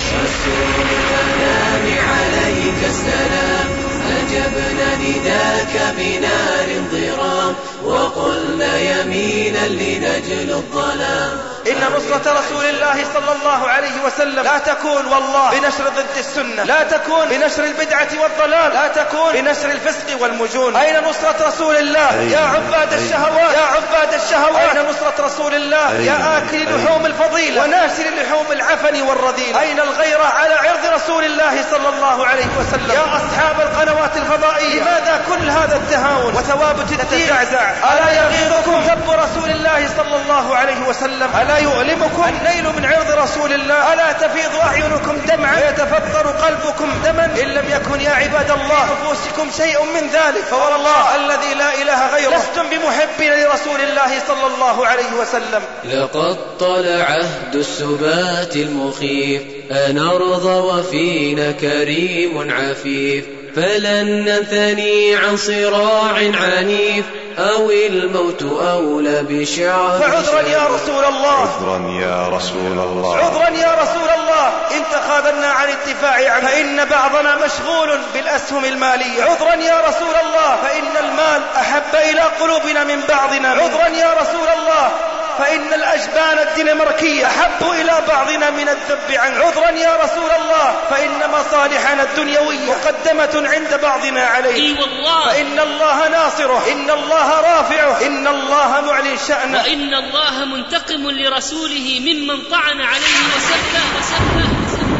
عليك السلام أجبنا نداك بنار ضرام وقلنا يمينا لنجل الظلام. إن نصرة رسول الله صلى الله عليه وسلم لا تكون والله بنشر ضد السنة، لا تكون بنشر البدعة والضلال، لا تكون بنشر الفسق والمجون. أين نصرة رسول الله يا عباد الشهوات؟ يا عباد الشهوات أين نصرة رسول الله يا آكل لحوم الفضيلة وناشر لحوم العفن والرذيل؟ أين الغيرة على عرض رسول الله صلى الله عليه وسلم يا أصحاب القنوات الفضائية؟ لماذا كل هذا التهاون وثوابت التزعزع؟ ألا يغيظكم سب رسول الله صلى الله عليه وسلم؟ ألا يؤلمكم النيل من عرض رسول الله؟ ألا تفيض أعينكم دمعا ويتفطر قلبكم دما إن لم يكن يا عباد الله نفوسكم شيء من ذلك؟ فوالله الذي لا إله غيره لستم بمحبين لرسول الله صلى الله عليه وسلم. لقد طلع عهد السبات المخيف أنرضى وفينا كريم عفيف، فلن ننثني عن صراع عنيف أو الموت أولى بشعر. فعذرا يا رسول الله، عذرا يا رسول الله، عذرا يا رسول الله إن تخاذلنا عن الدفاع عنه، فإن بعضنا مشغول بالأسهم المالية. عذرا يا رسول الله فإن المال أحب إلى قلوبنا من بعضنا. عذرا يا رسول الله فإن الأجبان الدنماركية أحب إلى بعضنا من الذب عنه. عذرا يا رسول الله فإن مصالحنا الدنيوية مقدمة عند بعضنا عليه. فإن الله ناصره، إن الله رافعه، إن الله معلن شأنه، وإن الله منتقم لرسوله ممن طعن عليه وسبه وسبه.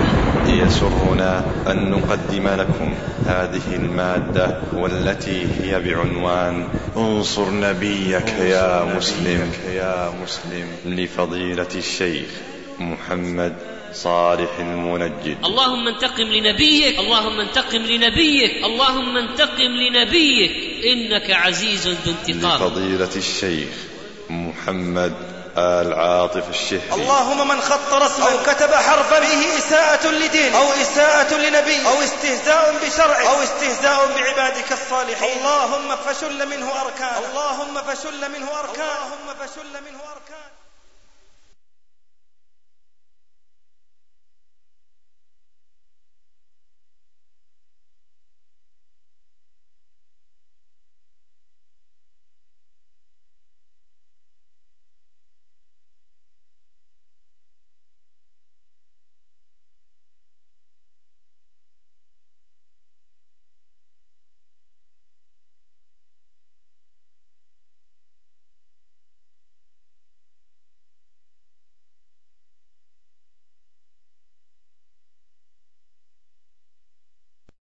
يسرنا أن نقدم لكم هذه المادة والتي هي بعنوان انصر نبيك يا مسلم يا مسلم لفضيلة الشيخ محمد صالح المنجد. اللهم انتقم لنبيك، اللهم انتقم لنبيك، اللهم انتقم لنبيك إنك عزيز ذو انتقام. لفضيلة الشيخ محمد آل عاطف الشهري. اللهم من خط رسمه أو كتب حرفا فيه إساءة لدين أو إساءة لنبي أو استهزاء بشرع أو استهزاء بعبادك الصالحين، اللهم فشل منه أركان، اللهم فشل منه أركان، اللهم فشل منه أركان.